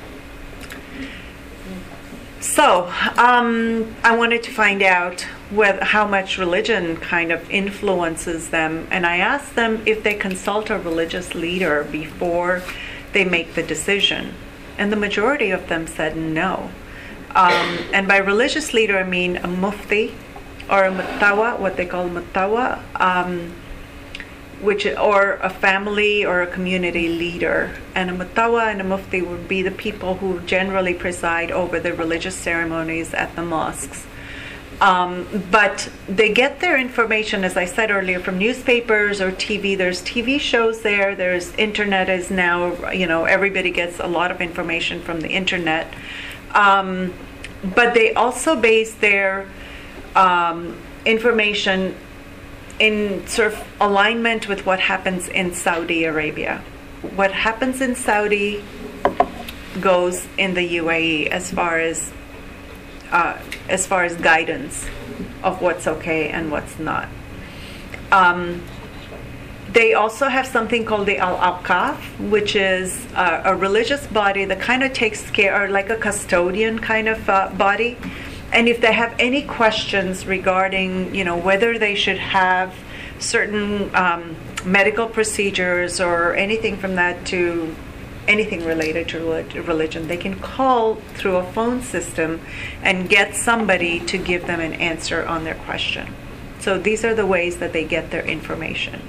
So, um, I wanted to find out whether, how much religion kind of influences them. And I asked them if they consult a religious leader before they make the decision. And the majority of them said no. Um, and by religious leader, I mean a mufti or a mutawa, what they call mutawa, um, which or a family or a community leader. And a mutawa and a mufti would be the people who generally preside over the religious ceremonies at the mosques. Um, but they get their information, as I said earlier, from newspapers or T V. There's T V shows there. There's internet is now, you know, everybody gets a lot of information from the internet. Um, but they also base their um, information in sort of alignment with what happens in Saudi Arabia. What happens in Saudi goes in the U A E as far as uh, as far as guidance of what's okay and what's not. Um, they also have something called the Al-Awqaf, which is uh, a religious body that kind of takes care, or like a custodian kind of uh, body. And if they have any questions regarding, you know, whether they should have certain um, medical procedures or anything from that to anything related to relig- religion, they can call through a phone system and get somebody to give them an answer on their question. So these are the ways that they get their information.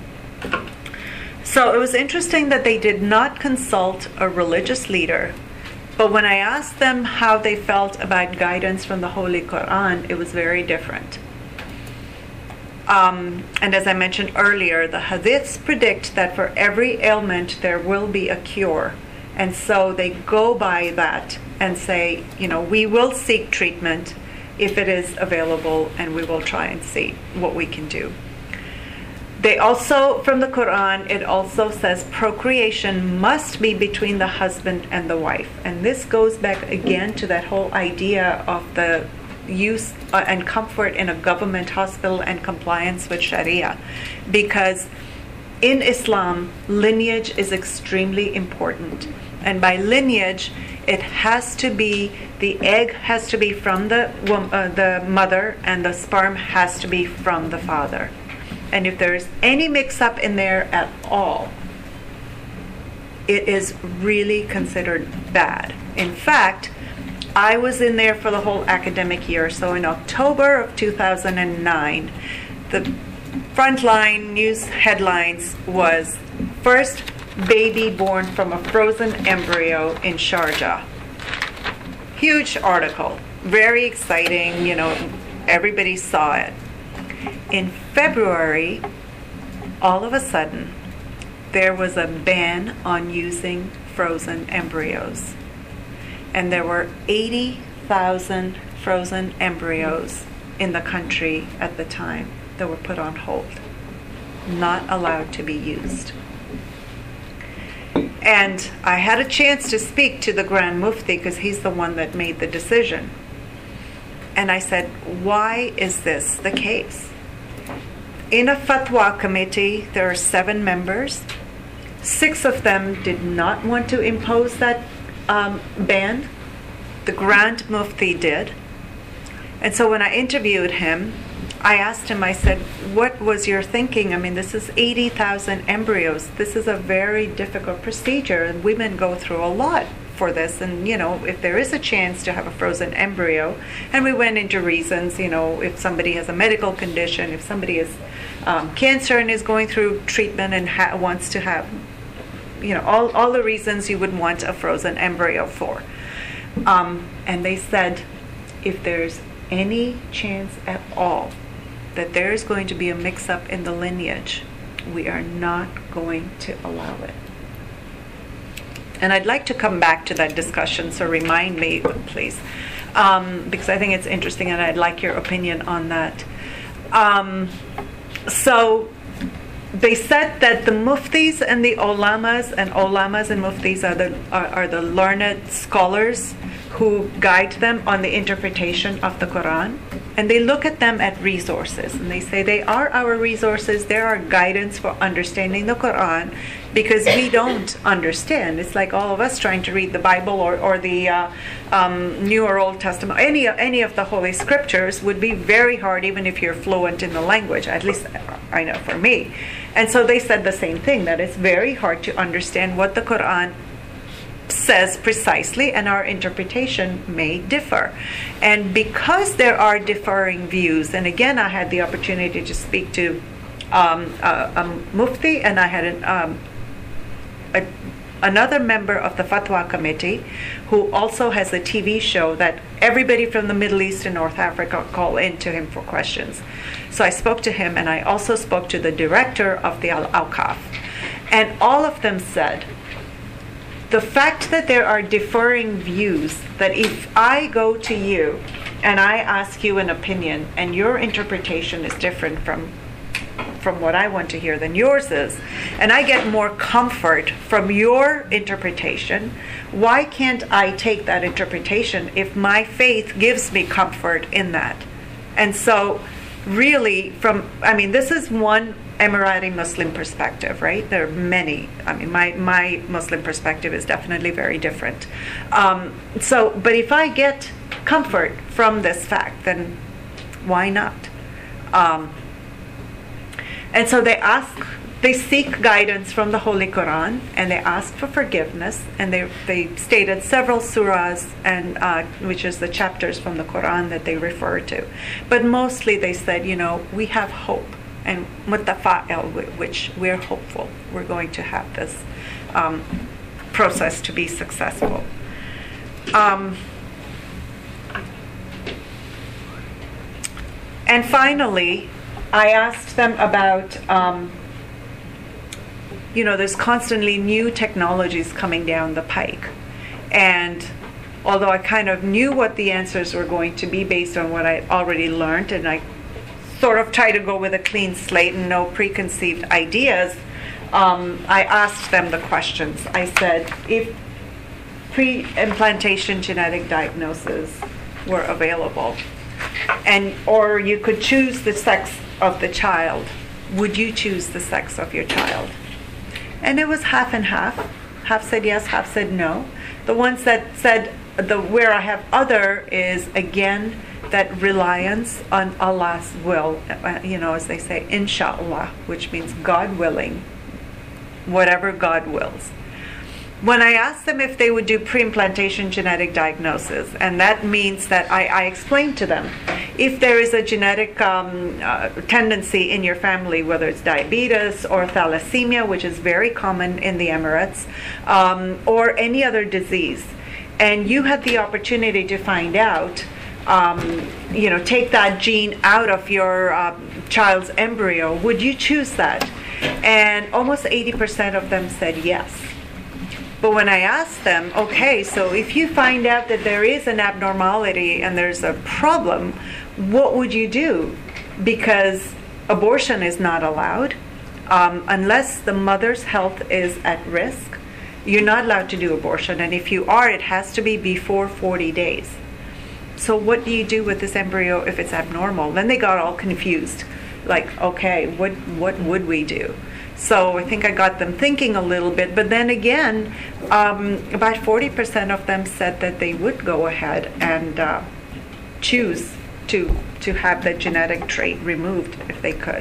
So it was interesting that they did not consult a religious leader. But when I asked them how they felt about guidance from the Holy Quran, it was very different. Um, and as I mentioned earlier, the hadiths predict that for every ailment there will be a cure. And so they go by that and say, you know, we will seek treatment if it is available, and we will try and see what we can do. They also, from the Quran, it also says procreation must be between the husband and the wife. And this goes back again to that whole idea of the use uh, and comfort in a government hospital and compliance with Sharia. Because in Islam, lineage is extremely important. And by lineage, it has to be, the egg has to be from the, wom- uh, the mother, and the sperm has to be from the father. And if there's any mix-up in there at all, it is really considered bad. In fact, I was in there for the whole academic year. So in October of two thousand nine, the frontline news headlines was, first baby born from a frozen embryo in Sharjah. Huge article, very exciting, you know, everybody saw it. In February, all of a sudden, there was a ban on using frozen embryos. And there were eighty thousand frozen embryos in the country at the time that were put on hold, not allowed to be used. And I had a chance to speak to the Grand Mufti because he's the one that made the decision. And I said, why is this the case? In a fatwa committee, there are seven members. Six of them did not want to impose that um, ban. The Grand Mufti did. And so when I interviewed him, I asked him, I said, what was your thinking? I mean, this is eighty thousand embryos. This is a very difficult procedure, and women go through a lot for this. And, you know, if there is a chance to have a frozen embryo, and we went into reasons, you know, if somebody has a medical condition, if somebody has um, cancer and is going through treatment and ha- wants to have, you know, all, all the reasons you would want a frozen embryo for. Um, and they said, if there's any chance at all that there is going to be a mix-up in the lineage, we are not going to allow it. And I'd like to come back to that discussion, so remind me, please, um, because I think it's interesting and I'd like your opinion on that. Um, so they said that the muftis and the ulamas, and ulamas and muftis are the, are, are the learned scholars who guide them on the interpretation of the Quran. And they look at them at resources, and they say they are our resources, they're our guidance for understanding the Quran, because we don't understand. It's like all of us trying to read the Bible or, or the uh, um, New or Old Testament. Any, any of the Holy Scriptures would be very hard, even if you're fluent in the language, at least I know for me. And so they said the same thing, that it's very hard to understand what the Quran says precisely, and our interpretation may differ. And because there are differing views, and again, I had the opportunity to speak to um, a, a mufti, and I had an, um, a, another member of the fatwa committee who also has a T V show that everybody from the Middle East and North Africa call in to him for questions. So I spoke to him, and I also spoke to the director of the Al-Awqaf. And all of them said, the fact that there are differing views, that if I go to you and I ask you an opinion and your interpretation is different from from what I want to hear than yours is, and I get more comfort from your interpretation, why can't I take that interpretation if my faith gives me comfort in that? And so really from, I mean, this is one Emirati Muslim perspective, right? There are many. I mean, my, my Muslim perspective is definitely very different. Um, so, but if I get comfort from this fact, then why not? Um, and so they ask, they seek guidance from the Holy Quran, and they ask for forgiveness, and they they stated several surahs, and uh, which is the chapters from the Quran that they refer to. But mostly they said, you know, we have hope. And mutafa'il, which we're hopeful we're going to have this um, process to be successful. Um, and finally, I asked them about, um, you know, there's constantly new technologies coming down the pike. And although I kind of knew what the answers were going to be based on what I already learned, and I sort of try to go with a clean slate and no preconceived ideas, um, I asked them the questions. I said, if pre-implantation genetic diagnosis were available, and or you could choose the sex of the child, would you choose the sex of your child? And it was half and half. Half said yes, half said no. The ones that said, the where I have other is, again, that reliance on Allah's will, uh, you know, as they say, inshallah, which means God willing, whatever God wills. When I asked them if they would do pre-implantation genetic diagnosis, and that means that I, I explained to them, if there is a genetic um, uh, tendency in your family, whether it's diabetes or thalassemia, which is very common in the Emirates, um, or any other disease, and you had the opportunity to find out, um, you know, take that gene out of your uh, child's embryo, would you choose that? And almost eighty percent of them said yes. But when I asked them, okay, so if you find out that there is an abnormality and there's a problem, what would you do? Because abortion is not allowed. Um, unless the mother's health is at risk, you're not allowed to do abortion. And if you are, it has to be before forty days. So what do you do with this embryo if it's abnormal? Then they got all confused. Like, okay, what what would we do? So I think I got them thinking a little bit. But then again, um, about forty percent of them said that they would go ahead and uh, choose to to have that genetic trait removed if they could.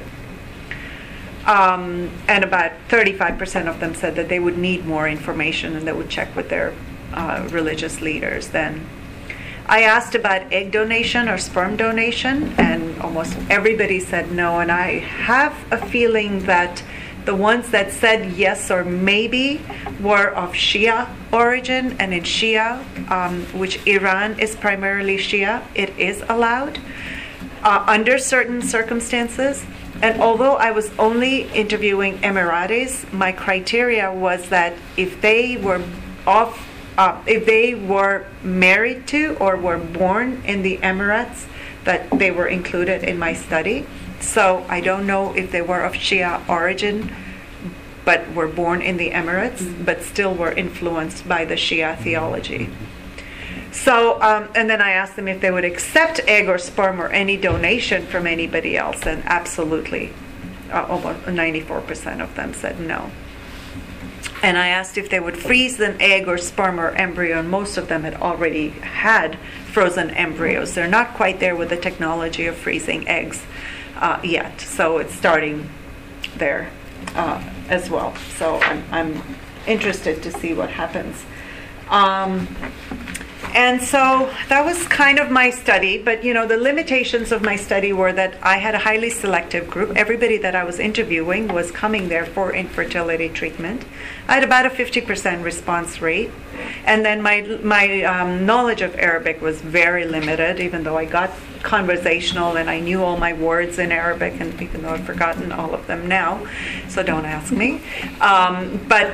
Um, and about thirty-five percent of them said that they would need more information and they would check with their uh, religious leaders then. I asked about egg donation or sperm donation, and almost everybody said no. And I have a feeling that the ones that said yes or maybe were of Shia origin, and in Shia, um, which Iran is primarily Shia, it is allowed uh, under certain circumstances. And although I was only interviewing Emiratis, my criteria was that if they were off, uh, if they were married to or were born in the Emirates, that they were included in my study. So I don't know if they were of Shia origin, but were born in the Emirates, mm-hmm. but still were influenced by the Shia theology. So, um, and then I asked them if they would accept egg or sperm or any donation from anybody else, and absolutely, uh, almost ninety-four percent of them said no. And I asked if they would freeze an egg or sperm or embryo, and most of them had already had frozen embryos. They're not quite there with the technology of freezing eggs uh, yet, so it's starting there uh, as well. So I'm, I'm interested to see what happens. Um, And so that was kind of my study, but you know, the limitations of my study were that I had a highly selective group. Everybody that I was interviewing was coming there for infertility treatment. I had about a fifty percent response rate. And then my my um, knowledge of Arabic was very limited, even though I got conversational and I knew all my words in Arabic, and even though I've forgotten all of them now, so don't ask me. Um, but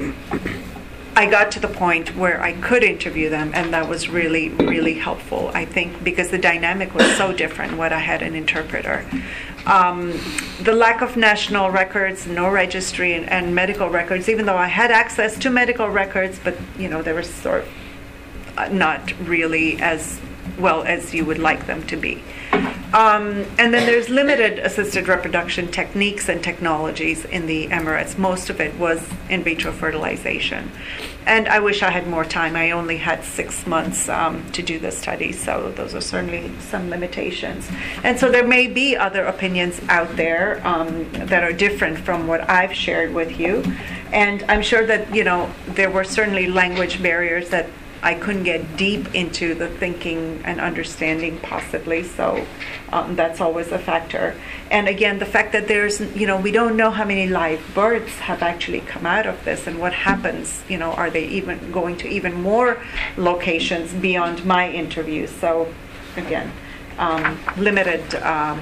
I got to the point where I could interview them, and that was really, really helpful, I think, because the dynamic was so different when I had an interpreter. Um, the lack of national records, no registry, and, and medical records, even though I had access to medical records, but, you know, they were sort of not really as well as you would like them to be. Um, and then there's limited assisted reproduction techniques and technologies in the Emirates. Most of it was in vitro fertilization. And I wish I had more time. I only had six months um, to do the study, so those are certainly some limitations. And so there may be other opinions out there um, that are different from what I've shared with you. And I'm sure that, you know, there were certainly language barriers that I couldn't get deep into the thinking and understanding possibly, so um, that's always a factor. And again, the fact that there's, you know, we don't know how many live births have actually come out of this and what happens, you know, are they even going to even more locations beyond my interviews? So again, um, limited um,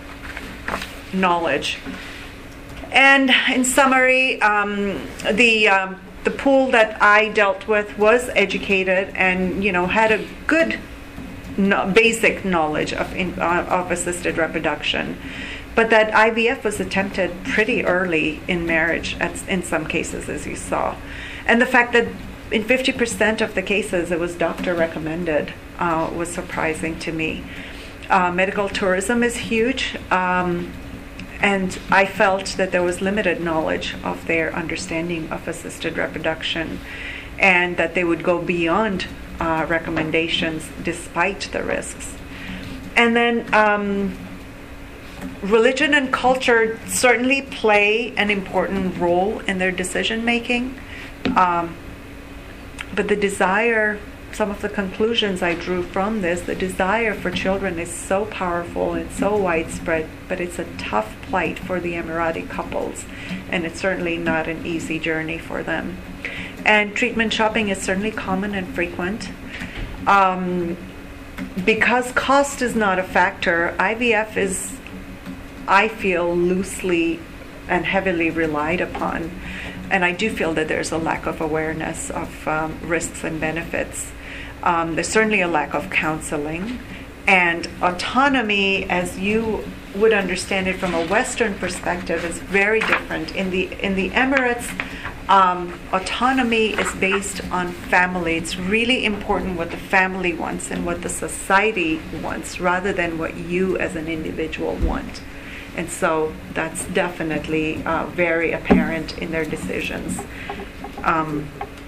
knowledge. And in summary, um, the um, The pool that I dealt with was educated and, you know, had a good no, basic knowledge of, in, uh, of assisted reproduction, but that I V F was attempted pretty early in marriage at, in some cases, as you saw. And the fact that in fifty percent of the cases it was doctor recommended uh, was surprising to me. Uh, medical tourism is huge. Um, and I felt that there was limited knowledge of their understanding of assisted reproduction, and that they would go beyond uh, recommendations despite the risks. And then um, religion and culture certainly play an important role in their decision making, um, but the desire, some of the conclusions I drew from this, the desire for children is so powerful and so widespread, but it's a tough plight for the Emirati couples, and it's certainly not an easy journey for them. And treatment shopping is certainly common and frequent. Um, because cost is not a factor, I V F is, I feel, loosely and heavily relied upon. And I do feel that there's a lack of awareness of um, risks and benefits. Um, there's certainly a lack of counseling. And autonomy, as you would understand it from a Western perspective, is very different. In the, in the Emirates, um, autonomy is based on family. It's really important what the family wants and what the society wants, rather than what you as an individual want. And so that's definitely uh, very apparent in their decisions. Um,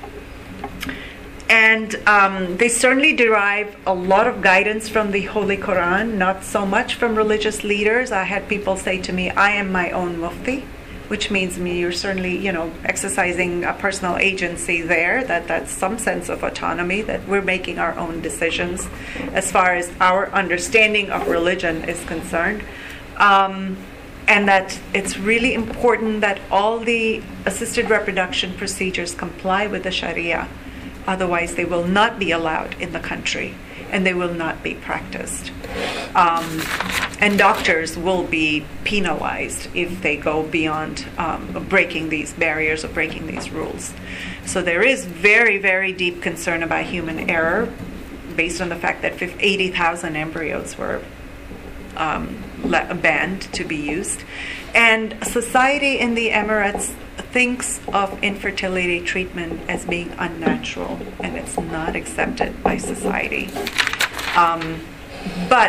and um, they certainly derive a lot of guidance from the Holy Quran, not so much from religious leaders. I had people say to me, I am my own mufti, which means me you're certainly, you know, exercising a personal agency there, that that's some sense of autonomy, that we're making our own decisions as far as our understanding of religion is concerned. Um, and that it's really important that all the assisted reproduction procedures comply with the Sharia. Otherwise, they will not be allowed in the country, and they will not be practiced. Um, and doctors will be penalized if they go beyond um, breaking these barriers or breaking these rules. So there is very, very deep concern about human error, based on the fact that eighty thousand embryos were um, banned to be used. And society in the Emirates thinks of infertility treatment as being unnatural, and it's not accepted by society. Um, but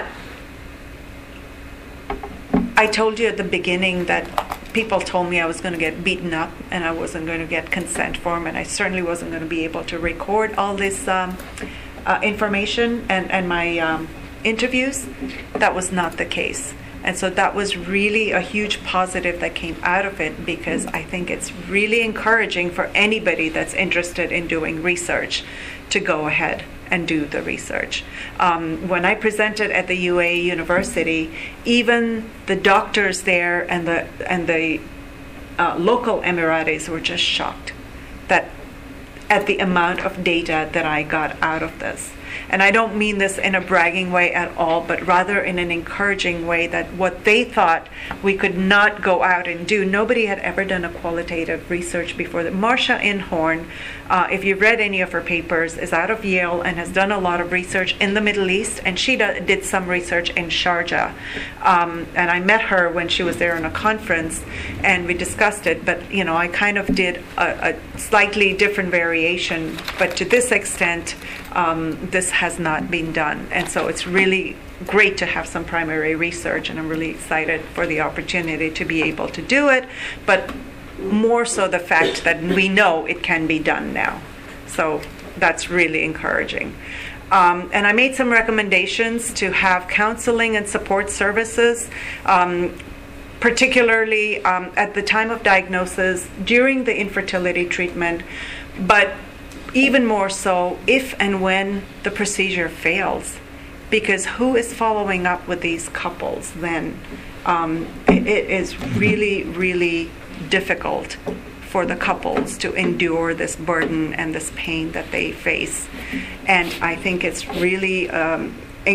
I told you at the beginning that people told me I was going to get beaten up and I wasn't going to get consent form, and I certainly wasn't going to be able to record all this um, uh, information and, and my um, interviews. That was not the case. And so that was really a huge positive that came out of it, because I think it's really encouraging for anybody that's interested in doing research to go ahead and do the research. Um, when I presented at the U A E University, even the doctors there and the and the uh, local Emiratis were just shocked that at the amount of data that I got out of this. And I don't mean this in a bragging way at all, but rather in an encouraging way, that what they thought we could not go out and do, nobody had ever done a qualitative research before. That Marcia Inhorn, uh, if you've read any of her papers, is out of Yale and has done a lot of research in the Middle East, and she do, did some research in Sharjah. Um, and I met her when she was there on a conference, and we discussed it, but you know, I kind of did a, a slightly different variation, but to this extent, Um, this has not been done. And so it's really great to have some primary research, and I'm really excited for the opportunity to be able to do it, but more so the fact that we know it can be done now. So that's really encouraging. Um, and I made some recommendations to have counseling and support services, um, particularly um, at the time of diagnosis, during the infertility treatment, but even more so if and when the procedure fails, because who is following up with these couples then? Um, it, it is really, really difficult for the couples to endure this burden and this pain that they face. And I think it's really, um,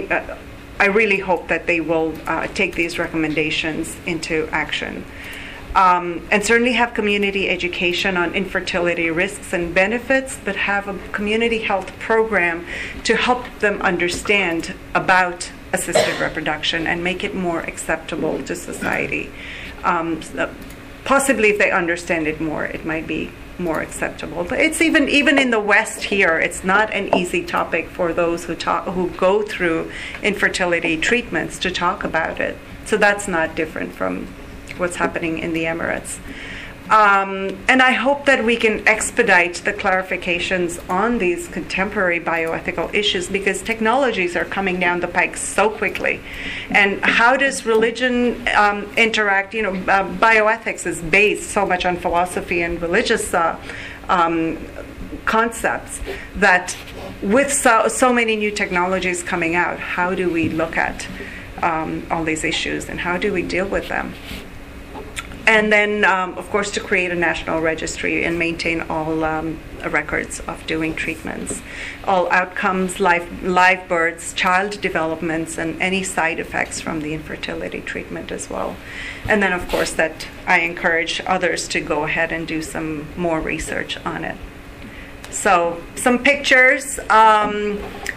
I really hope that they will uh, take these recommendations into action. Um, and certainly have community education on infertility risks and benefits, but have a community health program to help them understand about assisted reproduction and make it more acceptable to society. Um, so possibly if they understand it more, it might be more acceptable. But it's even even in the West here, it's not an easy topic for those who talk, who go through infertility treatments to talk about it. So that's not different from what's happening in the Emirates. Um, and I hope that we can expedite the clarifications on these contemporary bioethical issues, because technologies are coming down the pike so quickly. And how does religion um, interact? You know, uh, bioethics is based so much on philosophy and religious uh, um, concepts that with so, so many new technologies coming out, how do we look at um, all these issues and how do we deal with them? And then, um, of course, to create a national registry and maintain all um, records of doing treatments, all outcomes, live, live births, child developments, and any side effects from the infertility treatment as well. And then, of course, that I encourage others to go ahead and do some more research on it. So, some pictures. Um,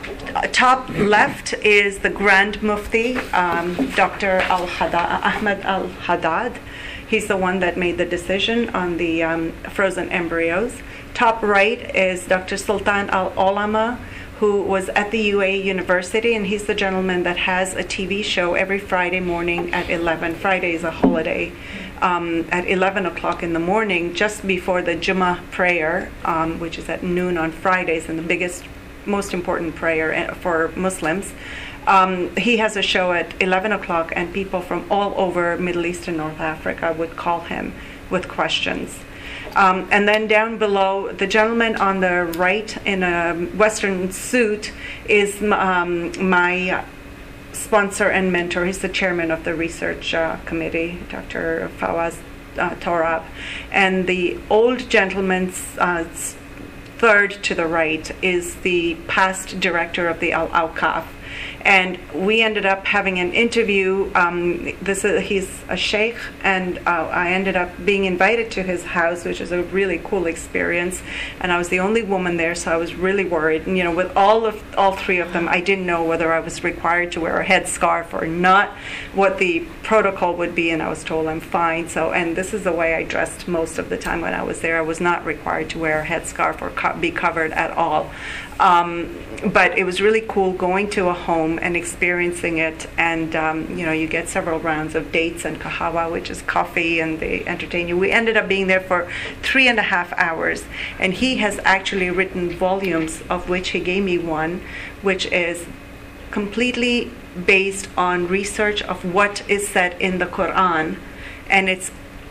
top left is the Grand Mufti, um, Doctor Al-Haddad, Ahmed Al-Haddad. He's the one that made the decision on the um, frozen embryos. Top right is Doctor Sultan Al-Olama, who was at the U A University, and he's the gentleman that has a T V show every Friday morning at eleven. Friday is a holiday. Um, at eleven o'clock in the morning, just before the Jummah prayer, um, which is at noon on Fridays, and the biggest, most important prayer for Muslims. Um, he has a show at eleven o'clock, and people from all over Middle East and North Africa would call him with questions. Um, and then down below, the gentleman on the right in a Western suit is um, my sponsor and mentor. He's the chairman of the research uh, committee, Doctor Fawaz uh, Torab. And the old gentleman's uh, third to the right is the past director of the Al-Awqaf. And we ended up having an interview. Um, this is, he's a sheikh, and uh, I ended up being invited to his house, which is a really cool experience. And I was the only woman there, so I was really worried. And, you know, with all of all three of them, I didn't know whether I was required to wear a headscarf or not, what the protocol would be, and I was told I'm fine. So, and this is the way I dressed most of the time when I was there. I was not required to wear a headscarf or co- be covered at all. Um, but it was really cool going to a home and experiencing it, and um, you know, you get several rounds of dates and kahawa, which is coffee, and they entertain you. We ended up being there for three and a half hours, and he has actually written volumes, of which he gave me one, which is completely based on research of what is said in the Quran, and it's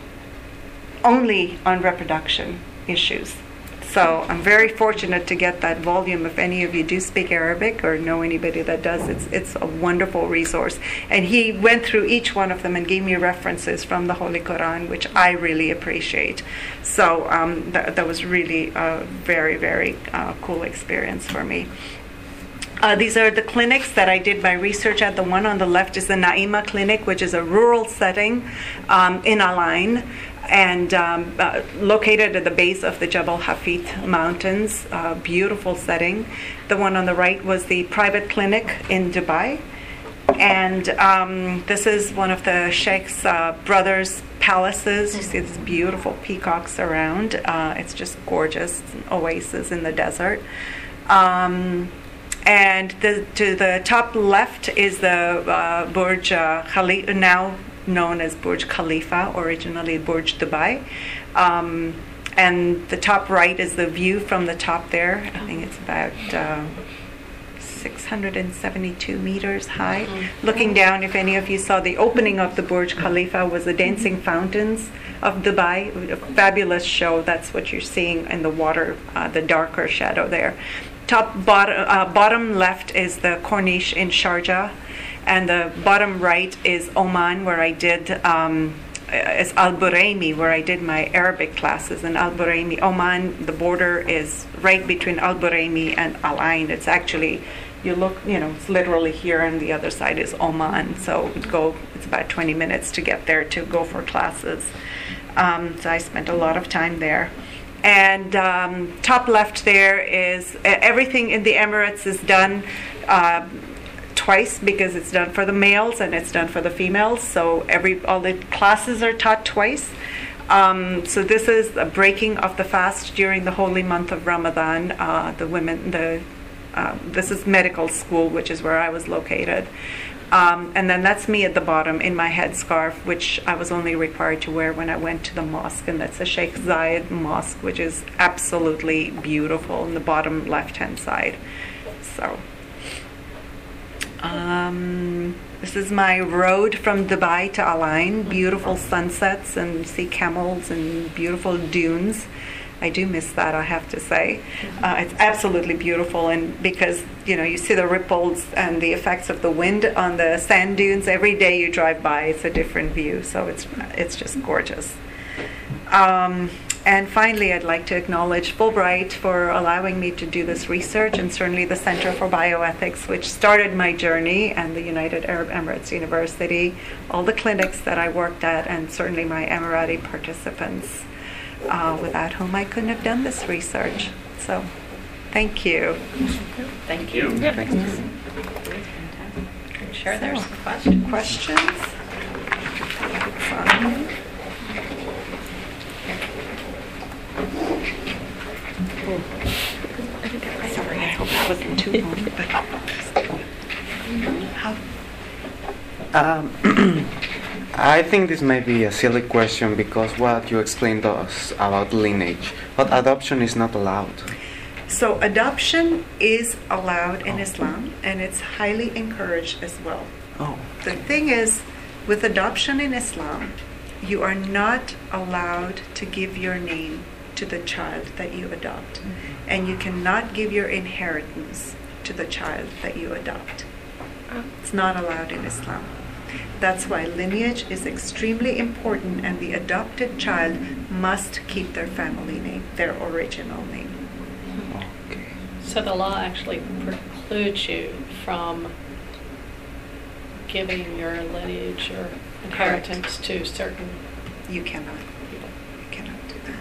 only on reproduction issues. So I'm very fortunate to get that volume. If any of you do speak Arabic or know anybody that does, it's it's a wonderful resource. And he went through each one of them and gave me references from the Holy Quran, which I really appreciate. So um, that, that was really a very, very uh, cool experience for me. Uh, these are the clinics that I did my research at. The one on the left is the Naima Clinic, which is a rural setting um, in Al Ain, and um, uh, located at the base of the Jabal Hafid Mountains. Uh, beautiful setting. The one on the right was the private clinic in Dubai. And um, this is one of the Sheikh's uh, brothers' palaces. You see these beautiful peacocks around. Uh, it's just gorgeous, an oasis in the desert. Um, and the, to the top left is the uh, Burj uh, Khalifa, now known as Burj Khalifa, originally Burj Dubai. Um, and the top right is the view from the top there. I think it's about uh, six hundred seventy-two meters high. Mm-hmm. Looking down, if any of you saw the opening of the Burj Khalifa, was the Dancing Fountains of Dubai. A fabulous show. That's what you're seeing in the water, uh, the darker shadow there. Top bottom, uh, bottom left is the Corniche in Sharjah, and the bottom right is Oman, where I did um, is Al Buraimi, where I did my Arabic classes. In Al Buraimi, Oman, the border is right between Al Buraimi and Al Ain. It's actually, you look, you know, it's literally here, and the other side is Oman. So it go, it's about twenty minutes to get there to go for classes. Um, so I spent a lot of time there. And um, top left there is uh, everything in the Emirates is done uh, twice, because it's done for the males and it's done for the females. So every all the classes are taught twice. Um, so this is a breaking of the fast during the holy month of Ramadan. Uh, the women, the uh, this is medical school, which is where I was located. Um, and then that's me at the bottom in my headscarf, which I was only required to wear when I went to the mosque. And that's the Sheikh Zayed Mosque, which is absolutely beautiful on the bottom left-hand side. So, um, this is my road from Dubai to Al Ain. Beautiful sunsets and see camels and beautiful dunes. I do miss that, I have to say. Uh, it's absolutely beautiful, and because you know you see the ripples and the effects of the wind on the sand dunes every day you drive by. It's a different view, so it's it's just gorgeous. Um, and finally, I'd like to acknowledge Fulbright for allowing me to do this research, and certainly the Center for Bioethics, which started my journey, and the United Arab Emirates University, all the clinics that I worked at, and certainly my Emirati participants. Uh, without whom I couldn't have done this research. So, thank you. Thank you. you. Yeah. I'm sure there's So, some questions. Questions? Fine. Sorry, I hope that wasn't too long. But how? Um, I think this might be a silly question because what you explained to us about lineage, but adoption is not allowed. So adoption is allowed in Islam, and it's highly encouraged as well. Oh. The thing is, with adoption in Islam, you are not allowed to give your name to the child that you adopt, mm-hmm. and you cannot give your inheritance to the child that you adopt. It's not allowed in Islam. That's why lineage is extremely important, and the adopted child must keep their family name, their original name. Okay. So the law actually precludes you from giving your lineage or inheritance to certain You cannot. people. You cannot do that.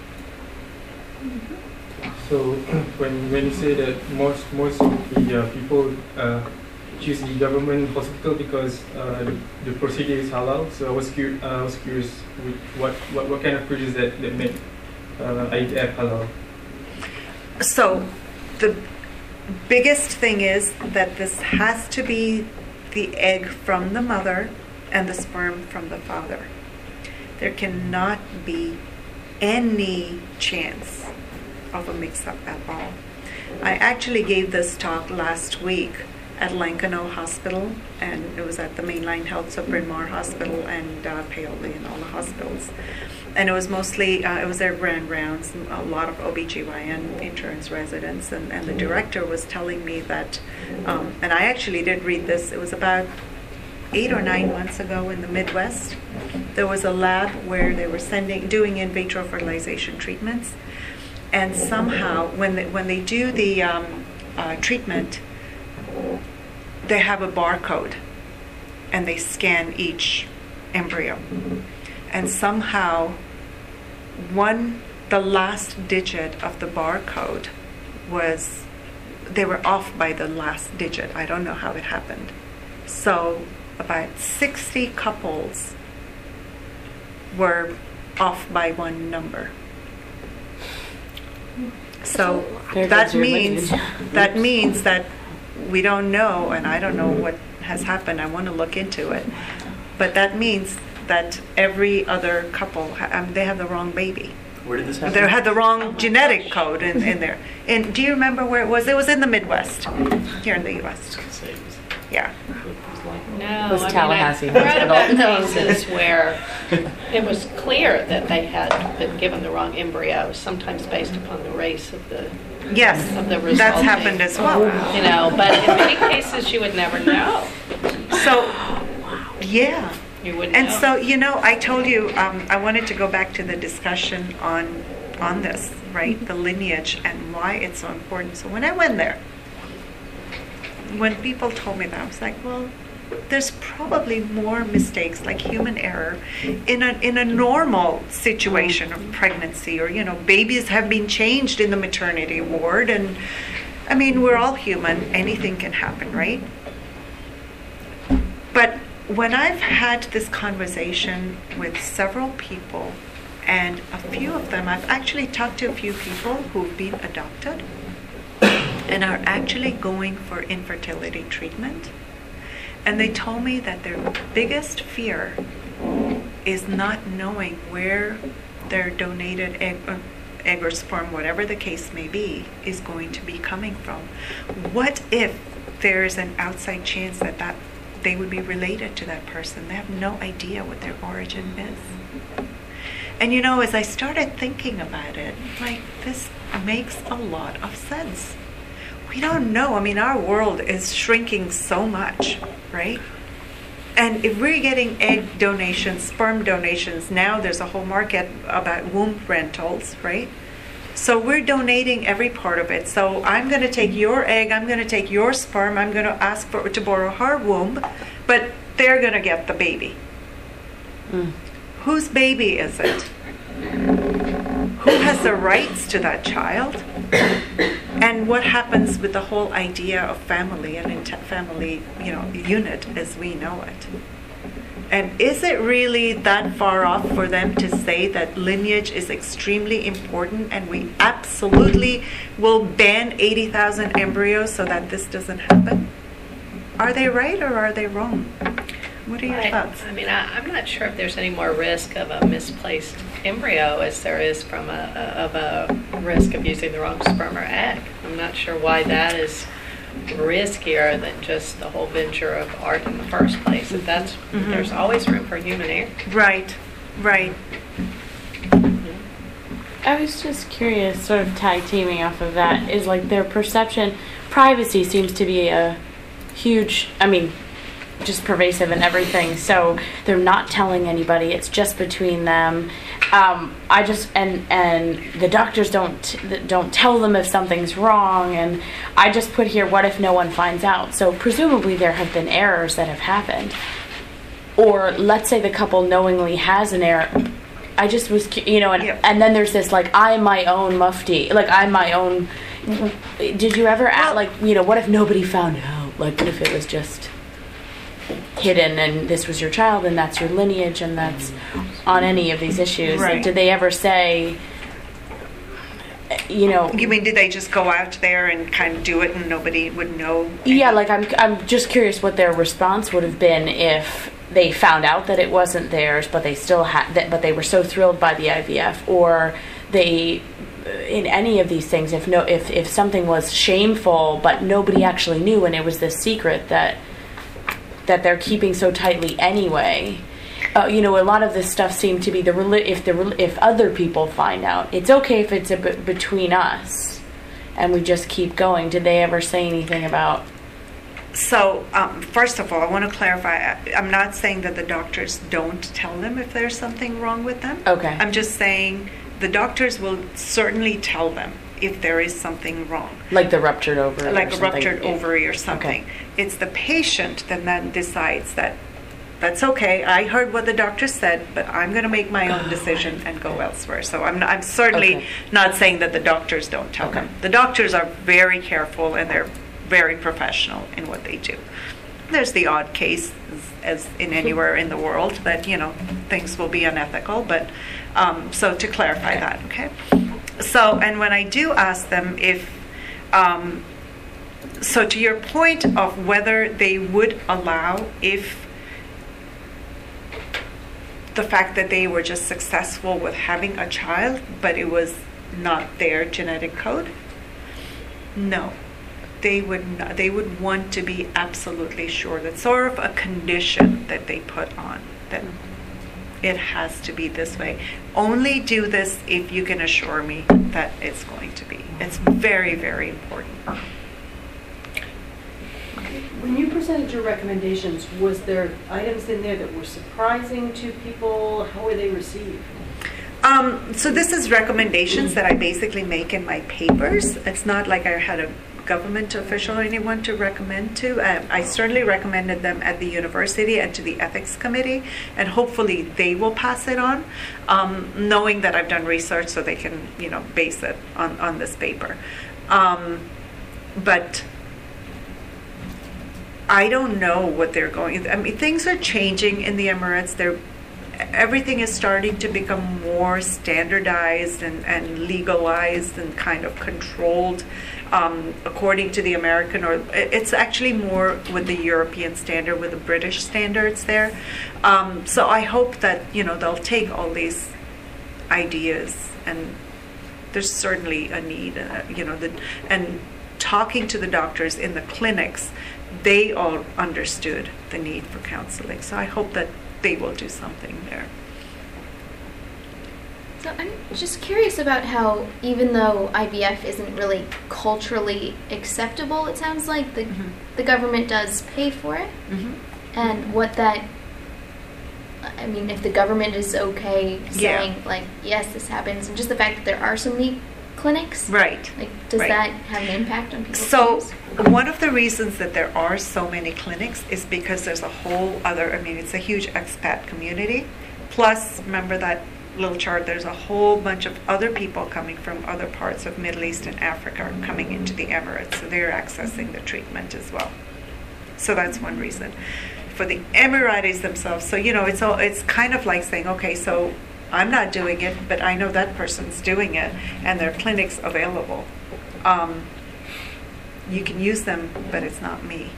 Yeah. So when when you say that most most of the uh, people uh, choose the government hospital because uh, the, the procedure is halal, so I was curious. Uh, I was curious with what, what what kind of procedures that that make uh, I V F halal. So the biggest thing is that this has to be the egg from the mother and the sperm from the father. There cannot be any chance of a mix-up at all. I actually gave this talk last week at Lankano Hospital, and it was at the Mainline Health, so Bryn Mawr Hospital and uh, Paoli and all the hospitals. And it was mostly, uh, it was their grand rounds, a lot of O B G Y N interns, residents, and, and the director was telling me that, um, and I actually did read this, it was about eight or nine months ago in the Midwest, there was a lab where they were sending, doing in vitro fertilization treatments, and somehow when they, when they do the um, uh, treatment, they have a barcode and they scan each embryo, and somehow one the last digit of the barcode was, they were off by the last digit. I don't know how it happened. So about sixty couples were off by one number. So There that goes your means lineage. that means that we don't know, and I don't know what has happened. I want to look into it, but that means that every other couple, ha- um, they have the wrong baby. Where did this happen? They had the wrong genetic code in, in there. And do you remember where it was? It was in the Midwest, here in the U S. Yeah. No, It was I mean, Tallahassee I read about Hospital. cases where it was clear that they had been given the wrong embryo, sometimes based upon the race of the, Yes, of the that's resulting- happened as well. you know, but in many cases you would never know. So, yeah. You wouldn't And know. so, you know, I told you, um, I wanted to go back to the discussion on on this, right? The lineage and why it's so important. So when I went there, when people told me that, I was like, well, there's probably more mistakes, like human error, in a in a normal situation of pregnancy, or you know, babies have been changed in the maternity ward, and I mean, we're all human. Anything can happen, right? But when I've had this conversation with several people, and a few of them, I've actually talked to a few people who've been adopted and are actually going for infertility treatment. And they told me that their biggest fear is not knowing where their donated egg, uh, egg or sperm, whatever the case may be, is going to be coming from. What if there is an outside chance that, that they would be related to that person? They have no idea what their origin is. And you know, as I started thinking about it, like, this makes a lot of sense. We don't know. I mean, our world is shrinking so much, right? And if we're getting egg donations, sperm donations, now there's a whole market about womb rentals, right? So we're donating every part of it. So I'm going to take your egg, I'm going to take your sperm, I'm going to ask for to borrow her womb, but they're going to get the baby. Mm. Whose baby is it? Who has the rights to that child? And what happens with the whole idea of family and int- family, you know, unit as we know it? And is it really that far off for them to say that lineage is extremely important and we absolutely will ban eighty thousand embryos so that this doesn't happen? Are they right or are they wrong? What are your I, thoughts? I mean, I, I'm not sure if there's any more risk of a misplaced embryo as there is from a, a of a risk of using the wrong sperm or egg. I'm not sure why that is riskier than just the whole venture of art in the first place. If that's Mhm. there's always room for human error. Right, right. I was just curious, sort of tag teaming off of that, is like their perception. Privacy seems to be a huge, I mean, just pervasive in everything. So they're not telling anybody. It's just between them. Um, I just and and the doctors don't don't tell them if something's wrong. And I just put here, what if no one finds out? So presumably there have been errors that have happened. Or let's say the couple knowingly has an error. I just was, cu- you know, and Yep. and then there's this like, I'm my own mufti, like I'm my own. Did you ever ask, Well- like, you know, what if nobody found out? Like, what if it was just hidden and this was your child and that's your lineage and that's on any of these issues? Right. Like, did they ever say, you know? You mean, did they just go out there and kind of do it and nobody would know? Yeah, like I'm I'm just curious what their response would have been if they found out that it wasn't theirs, but they still had that, but they were so thrilled by the I V F, or they, in any of these things, if no, if if something was shameful but nobody actually knew and it was this secret that that they're keeping so tightly anyway. Uh, you know, a lot of this stuff seemed to be the reli- if the rel- if other people find out, it's okay if it's a b- between us, and we just keep going. Did they ever say anything about? So, um, first of all, I want to clarify. I- I'm not saying that the doctors don't tell them if there's something wrong with them. Okay. I'm just saying the doctors will certainly tell them if there is something wrong, Like the ruptured ovary, like or a something. ruptured ovary or something. It's the patient that then decides that that's okay. I heard what the doctor said, but I'm going to make my own decision and go elsewhere. So I'm, I'm certainly Okay. not saying that the doctors don't tell Okay. them. The doctors are very careful and they're very professional in what they do. There's the odd case, as, as in anywhere in the world, that, you know, things will be unethical. But um, so to clarify Okay. that, okay? So, and when I do ask them if, um, so to your point of whether they would allow if the fact that they were just successful with having a child, but it was not their genetic code, no. They would not, they would want to be absolutely sure. That's sort of a condition that they put on, that it has to be this way. Only do this if you can assure me that it's going to be. It's very, very important. When you presented your recommendations, was there items in there that were surprising to people? How were they received? Um, so this is recommendations that I basically make in my papers. It's not like I had a government official or anyone to recommend to. Um, I certainly recommended them at the university and to the ethics committee, and hopefully they will pass it on, um, knowing that I've done research so they can, you know, base it on, on this paper. Um, but I don't know what they're going. I mean, things are changing in the Emirates. They're everything is starting to become more standardized and, and legalized and kind of controlled um, according to the American, or it's actually more with the European standard, with the British standards there. Um, so I hope that, you know, they'll take all these ideas, and there's certainly a need, uh, you know, the, and talking to the doctors in the clinics, they all understood the need for counseling. So I hope that they will do something there. So I'm just curious about how, even though I V F isn't really culturally acceptable, it sounds like the Mhm. the government does pay for it, Mm-hmm. and what that. I mean, if the government is okay Yeah. saying like, yes, this happens, and just the fact that there are so many clinics, Right. like, does Right. that have an impact on people's So lives? one of the reasons that there are so many clinics is because there's a whole other, I mean, it's a huge expat community. Plus, remember that little chart, there's a whole bunch of other people coming from other parts of Middle East and Africa coming into the Emirates. So they're accessing the treatment as well. So that's one reason. For the Emiratis themselves, so, you know, it's all, it's kind of like saying, okay, so I'm not doing it, but I know that person's doing it, and there are clinics available. Um, you can use them, but it's not me.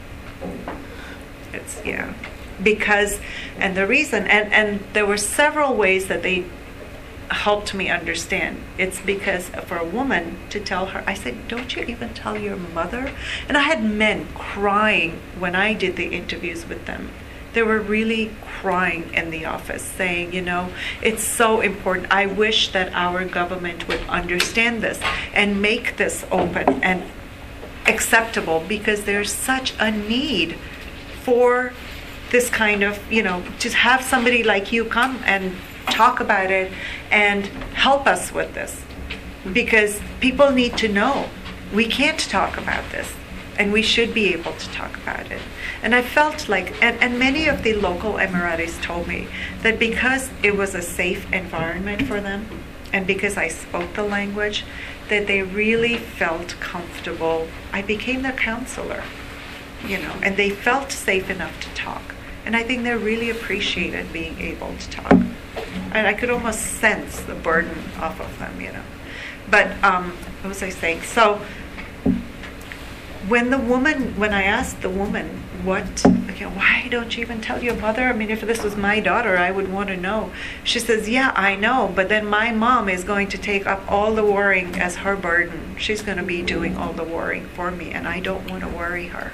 It's, yeah. Because, and the reason, and, and there were several ways that they helped me understand. It's because for a woman to tell her, I said, don't you even tell your mother? And I had men crying when I did the interviews with them. They were really crying in the office, saying, you know, it's so important. I wish that our government would understand this and make this open and acceptable, because there's such a need for this kind of, you know, to have somebody like you come and talk about it and help us with this. Because people need to know we can't talk about this, and we should be able to talk about it. And I felt like, and, and many of the local Emiratis told me that because it was a safe environment for them, and because I spoke the language, that they really felt comfortable. I became their counselor, you know, and they felt safe enough to talk. And I think they really appreciated being able to talk. And I could almost sense the burden off of them, you know. But um, what was I saying? So when the woman, when I asked the woman, what, okay, why don't you even tell your mother? I mean, if this was my daughter, I would want to know. She says, yeah, I know, but then my mom is going to take up all the worrying as her burden. She's going to be doing all the worrying for me, and I don't want to worry her.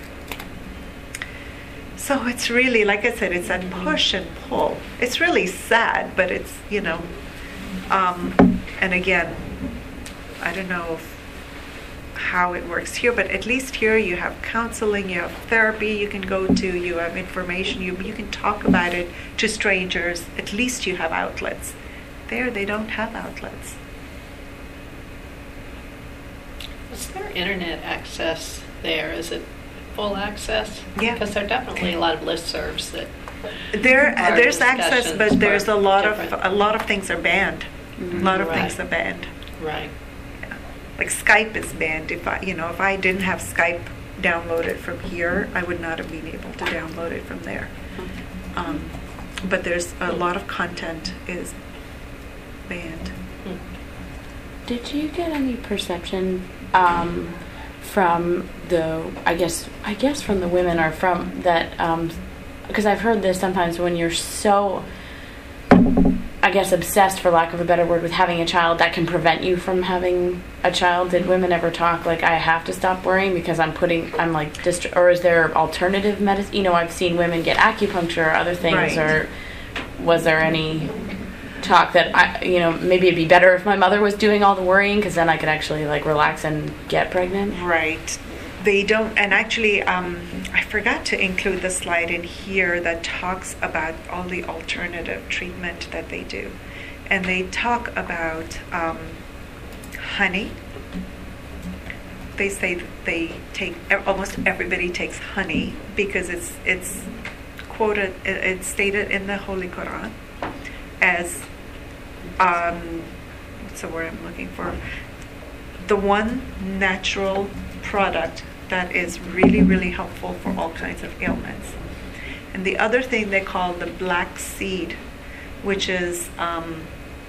So it's really, like I said, it's that push and pull. It's really sad, but it's, you know, um, and again, I don't know if, how it works here, but at least here you have counseling, you have therapy you can go to, you have information, you, you can talk about it to strangers. At least you have outlets. There, they don't have outlets. Is there internet access there? Is it full access? Yeah. Because there are definitely a lot of listservs that There, Our there's access, discussions but there's a were lot of different. a lot of things are banned. A lot of Right. things are banned. right. Like Skype is banned. If I, you know, if I didn't have Skype downloaded from here, I would not have been able to download it from there. Um, but there's a lot of content is banned. Did you get any perception um, from the? I guess I guess from the women or from that because I've heard this sometimes when you're so. I guess obsessed, for lack of a better word, with having a child, that can prevent you from having a child. Did women ever talk like, I have to stop worrying because I'm putting, I'm like, dist- or is there alternative medicine? You know, I've seen women get acupuncture or other things, Right. or was there any talk that, I, you know, maybe it'd be better if my mother was doing all the worrying because then I could actually like relax and get pregnant? Right. They don't, and actually, um, I forgot to include the slide in here that talks about all the alternative treatment that they do. And they talk about um, honey. They say that they take, almost everybody takes honey because it's, it's quoted, it- it's stated in the Holy Quran as, um, what's the word I'm looking for? The one natural product that is really, really helpful for all kinds of ailments. And the other thing they call the black seed which is um,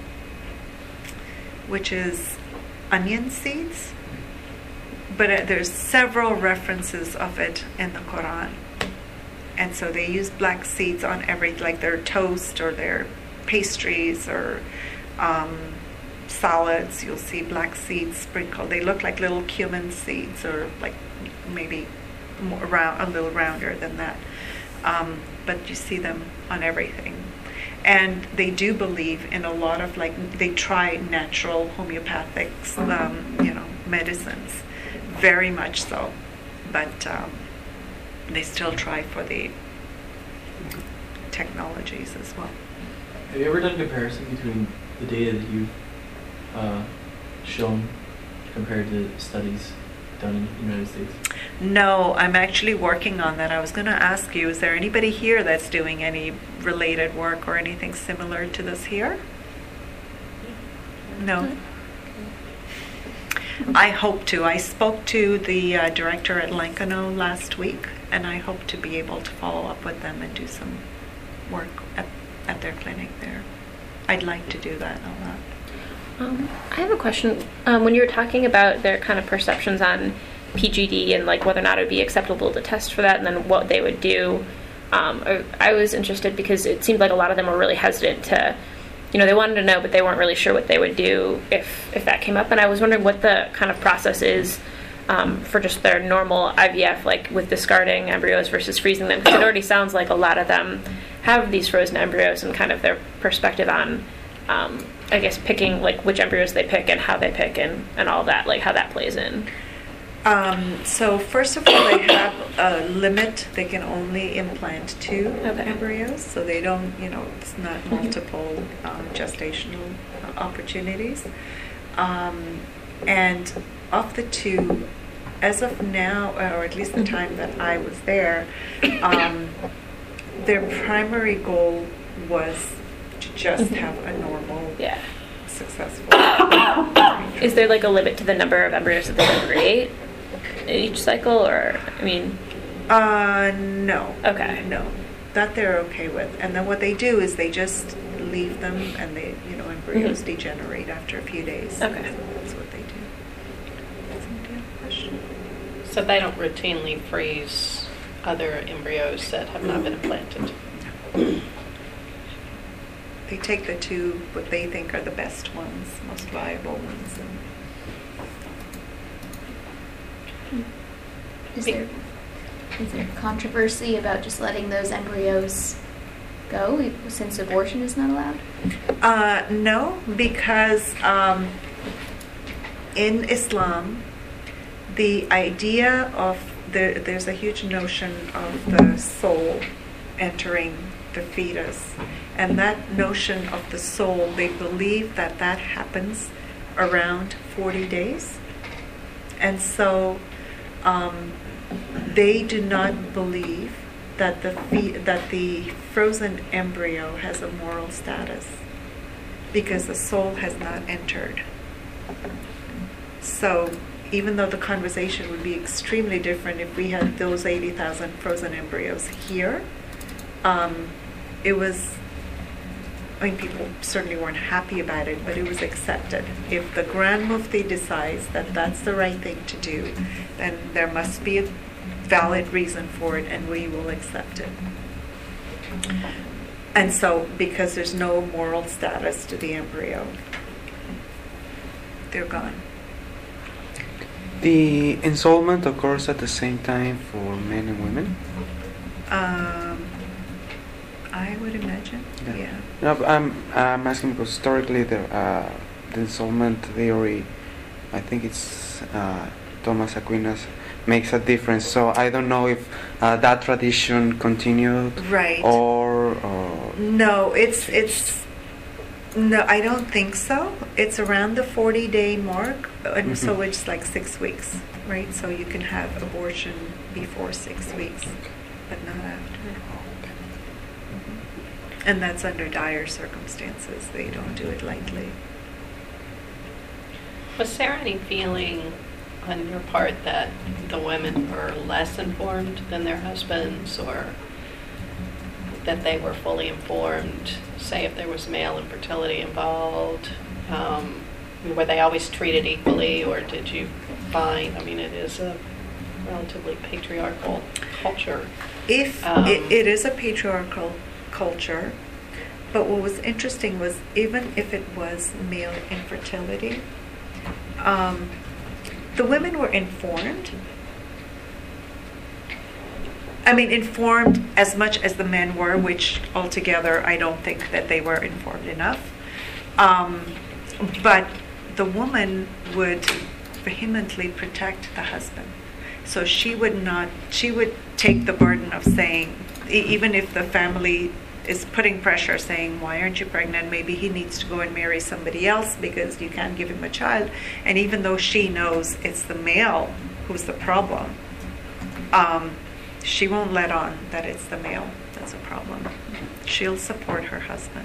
which is onion seeds. But uh, there's several references of it in the Quran. And so they use black seeds on every, like their toast or their pastries or um, salads. You'll see black seeds sprinkled. They look like little cumin seeds, or like maybe more round, a little rounder than that. Um, but you see them on everything. And they do believe in a lot of, like, they try natural homeopathic, um, you know, medicines, very much so. But um, they still try for the technologies as well. Have you ever done a comparison between the data that you've uh, shown compared to studies done in the United States? No, I'm actually working on that. I was going to ask you, is there anybody here that's doing any related work or anything similar to this here? No. I hope to. I spoke to the uh, director at Lankano last week, and I hope to be able to follow up with them and do some work at, at their clinic there. I'd like to do that a lot. Um, I have a question. Um, when you were talking about their kind of perceptions on P G D and like whether or not it would be acceptable to test for that, and then what they would do, um, I, I was interested because it seemed like a lot of them were really hesitant to, you know, they wanted to know, but they weren't really sure what they would do if if that came up. And I was wondering what the kind of process is um, for just their normal I V F, like with discarding embryos versus freezing them, because it already sounds like a lot of them have these frozen embryos, and kind of their perspective on, um, I guess, picking like which embryos they pick and how they pick and, and all that, like how that plays in. Um, so first of all, they have a limit. They can only implant two Okay. embryos, so they don't, you know, it's not multiple um, gestational opportunities. Um, and of the two, as of now, or at least the time that I was there, um, their primary goal was to just have a normal, Yeah. successful. Is there like a limit to the number of embryos that they can create in each cycle, or I mean? Uh, no. Okay. No, that they're okay with. And then what they do is they just leave them, and they, you know, embryos Mhm. degenerate after a few days. Okay. That's what they do. Somebody have a question? So they don't routinely freeze other embryos that have not been implanted. They take the two, what they think are the best ones, most viable ones. And Is there is there controversy about just letting those embryos go e- since abortion is not allowed? Uh, no, because um, in Islam, the idea of the, there's a huge notion of the soul entering the fetus, and that notion of the soul, they believe that that happens around forty days, and so um, they do not believe that the fe- that the frozen embryo has a moral status because the soul has not entered. So even though the conversation would be extremely different if we had those eighty thousand frozen embryos here, um, it was, I mean, people certainly weren't happy about it, but it was accepted. If the Grand Mufti decides that that's the right thing to do, then there must be a valid reason for it, and we will accept it. And so, because there's no moral status to the embryo, they're gone. The ensoulment occurs at the same time for men and women? Um, I would imagine, Yeah. yeah. No, but I'm, I'm asking because historically the, uh, the ensoulment theory, I think it's uh, Thomas Aquinas, makes a difference. So I don't know if uh, that tradition continued, Right. or, or No, it's it's no, I don't think so. It's around the forty day mark, and so Mhm. it's like six weeks, right? So you can have abortion before six weeks, but not after. And that's under dire circumstances. They don't do it lightly. Was there any feeling on your part that the women were less informed than their husbands, or that they were fully informed, say if there was male infertility involved? Um, were they always treated equally, or did you find, I mean, it is a relatively patriarchal culture. If Um, it, it is a patriarchal culture, but what was interesting was even if it was male infertility, um, the women were informed. I mean, informed as much as the men were, which altogether I don't think that they were informed enough. Um, but the woman would vehemently protect the husband. So she would not, she would take the burden of saying, e- even if the family is putting pressure, saying, why aren't you pregnant? Maybe he needs to go and marry somebody else because you can't give him a child. And even though she knows it's the male who's the problem, um, she won't let on that it's the male that's a problem. She'll support her husband.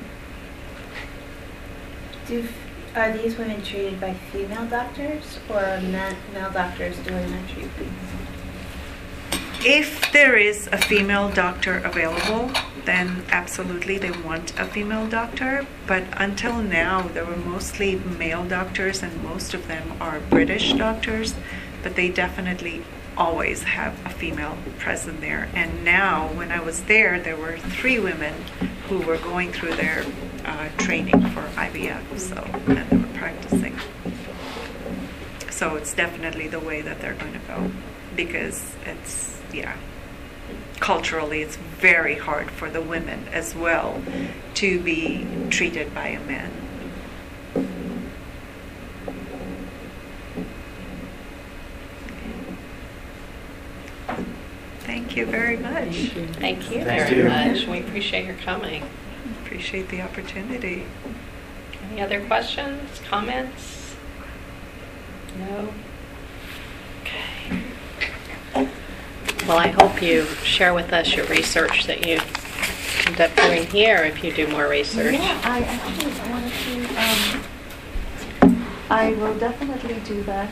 Do, are these women treated by female doctors, or are men, male doctors doing their treatments? If there is a female doctor available, then absolutely they want a female doctor. But until now, there were mostly male doctors, and most of them are British doctors. But they definitely always have a female present there. And now, when I was there, there were three women who were going through their uh, training for I V F, so, and they were practicing. So it's definitely the way that they're going to go, because it's, yeah, culturally it's very hard for the women as well to be treated by a man. Thank you very much. Thank you Thanks very to you. much. We appreciate your coming. Appreciate the opportunity. Any other questions, comments? No? Okay. Well, I hope you share with us your research that you end up doing here if you do more research. Yeah, I actually wanted to, um, I will definitely do that.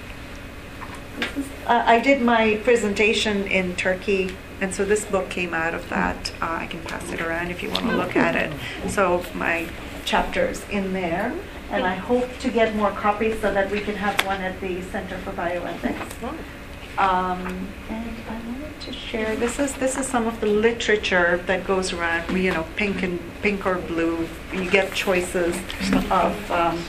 This is, uh, I did my presentation in Turkey, and so this book came out of that. Uh, I can pass it around if you want to look at it. So my chapter's in there, and I hope to get more copies so that we can have one at the Center for Bioethics. Um, and I wanted to share, this is this is some of the literature that goes around, you know, pink and pink or blue. You get choices of um,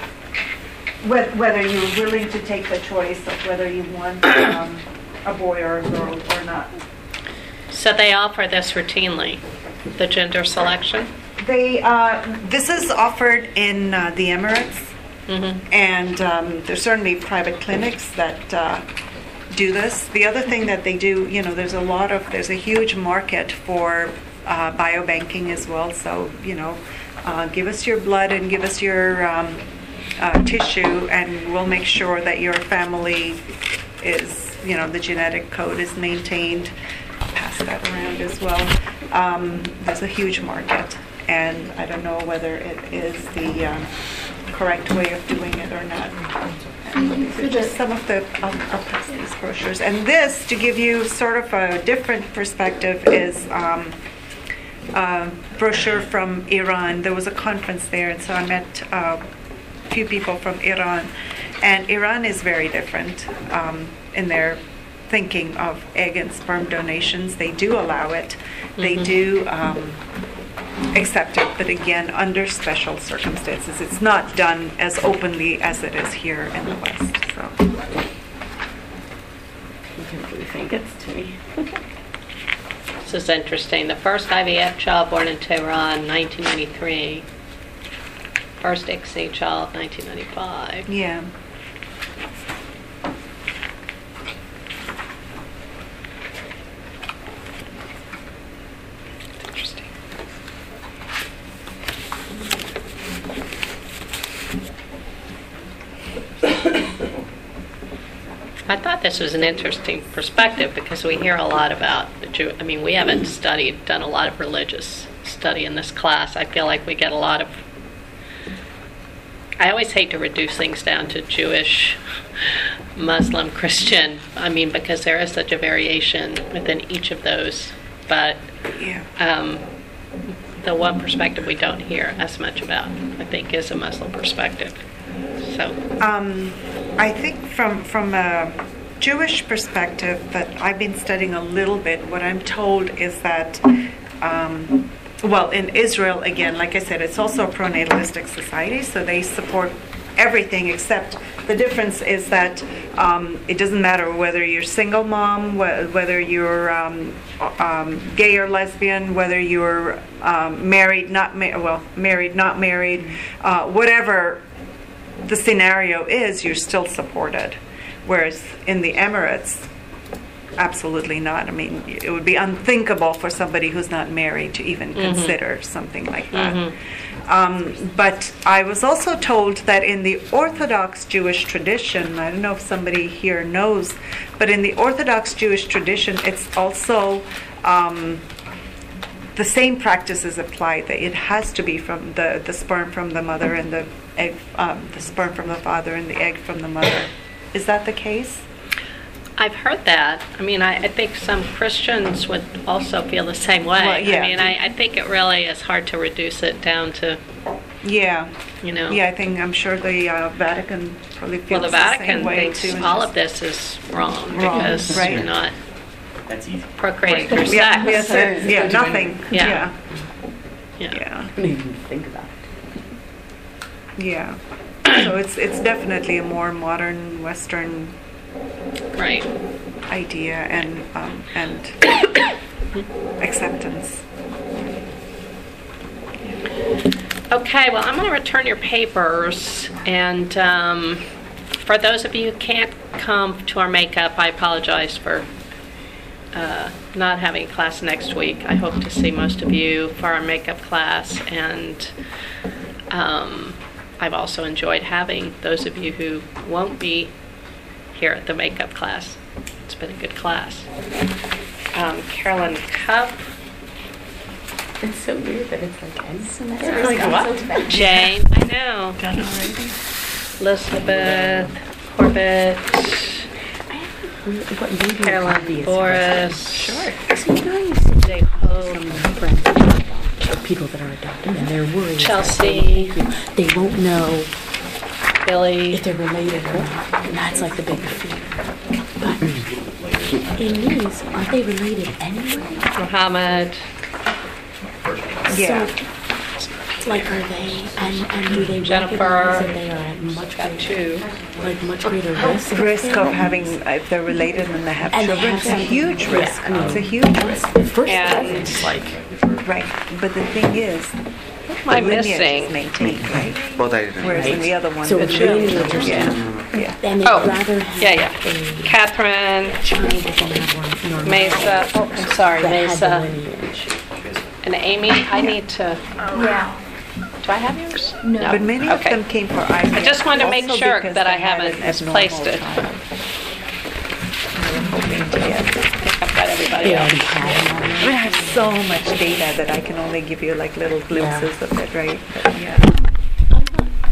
whe- whether you're willing to take the choice of whether you want um, a boy or a girl or not. So they offer this routinely, the gender selection? They uh, this is offered in uh, the Emirates, Mm-hmm. and um, there's certainly private clinics that uh, do this. The other thing that they do, you know, there's a lot of there's a huge market for uh, biobanking as well. So you know, uh, give us your blood and give us your um, uh, tissue, and we'll make sure that your family is, you know, the genetic code is maintained. Pass that around as well. Um, there's a huge market, and I don't know whether it is the um, correct way of doing it or not. And these are just some of the, I'll, I'll pass these brochures. And this, to give you sort of a different perspective, is um, a brochure from Iran. There was a conference there, and so I met uh, a few people from Iran. And Iran is very different um, in their thinking of egg and sperm donations. They do allow it. They Mhm. do um, accept it, but again, under special circumstances. It's not done as openly as it is here in the West. So. The thing gets to me. This is interesting. The first I V F child born in Tehran, nineteen ninety-three. First I C S I child, nineteen ninety-five. Yeah. Interesting. I thought this was an interesting perspective because we hear a lot about the Jew. I mean, we haven't studied, done a lot of religious study in this class. I feel like we get a lot of. I always hate to reduce things down to Jewish, Muslim, Christian. I mean, because there is such a variation within each of those. But Yeah. Um, the one perspective we don't hear as much about, I think, is a Muslim perspective. So, Um, I think from from a Jewish perspective that I've been studying a little bit, what I'm told is that, um, well, in Israel, again, like I said, it's also a pronatalistic society, so they support everything except the difference is that um, it doesn't matter whether you're single mom, wh- whether you're um, um, gay or lesbian, whether you're um, married, not ma- well, married, not married, uh, whatever the scenario is, you're still supported. Whereas in the Emirates, absolutely not. I mean, it would be unthinkable for somebody who's not married to even Mhm. consider something like that. Mhm. Um, but I was also told that in the Orthodox Jewish tradition, I don't know if somebody here knows, but in the Orthodox Jewish tradition, it's also um, the same practices apply. That it has to be from the, the sperm from the mother and the egg, um, the sperm from the father and the egg from the mother. Is that the case? I've heard that. I mean, I, I think some Christians would also feel the same way. Well, yeah. I mean, I, I think it really is hard to reduce it down to, Yeah. you know. Yeah, I think I'm sure the uh, Vatican probably Well, feels the the Vatican same way thinks too. and all just- of this is wrong, Wrong, because right. you're not That's easy. procreating through Yeah, sex. yes, it- yeah, nothing. Yeah. Yeah. Yeah. Yeah. I didn't even think about it. Yeah. So it's it's definitely a more modern Western Right. idea and um, and acceptance. Okay, well, I'm going to return your papers, and um, for those of you who can't come to our makeup, I apologize for uh, not having a class next week. I hope to see most of you for our makeup class, and um, I've also enjoyed having those of you who won't be here at the makeup class. It's been a good class. Um, Carolyn Cup, It's so weird that it's like end semester. It's like what? So fast. Jane, I know. Elizabeth Corbett, What maybe Caroline obvious, Boris. Sure. So you know, you said Jay Hope, some of my friends that are adopted, people that are adopted, and they're worried. Chelsea. that They won't know Billy. if they're related or not, and that's like the big fear. But in these, aren't they related anyway? Muhammad. Yeah. So, like, are they, and, and do they Jennifer. recognize that they are at much Got greater, two. like much greater risk? Risk of having, if they're related and they have And they children, have it's a some- huge yeah, risk. I mean, It's a huge risk. First, And- it's like, Right. But the thing is, What am I the lineage missing? is maintained, right? Both I didn't. Whereas in the other one, So the it's children, lineage or yeah, something. yeah. and they'd Oh, rather have yeah, yeah. a Catherine, child if they have one normal Mesa. Oh, I'm sorry, that had the Mesa. lineage. And Amy. I need to. Yeah. Do I have yours? No. But many of Okay. them came for I V F. I just wanted to make also sure because that I they had haven't an abnormal misplaced it. child. They were hoping to get- I've got everybody They else. already had them already. I have so much data that I can only give you like little glimpses of it, right? But yeah.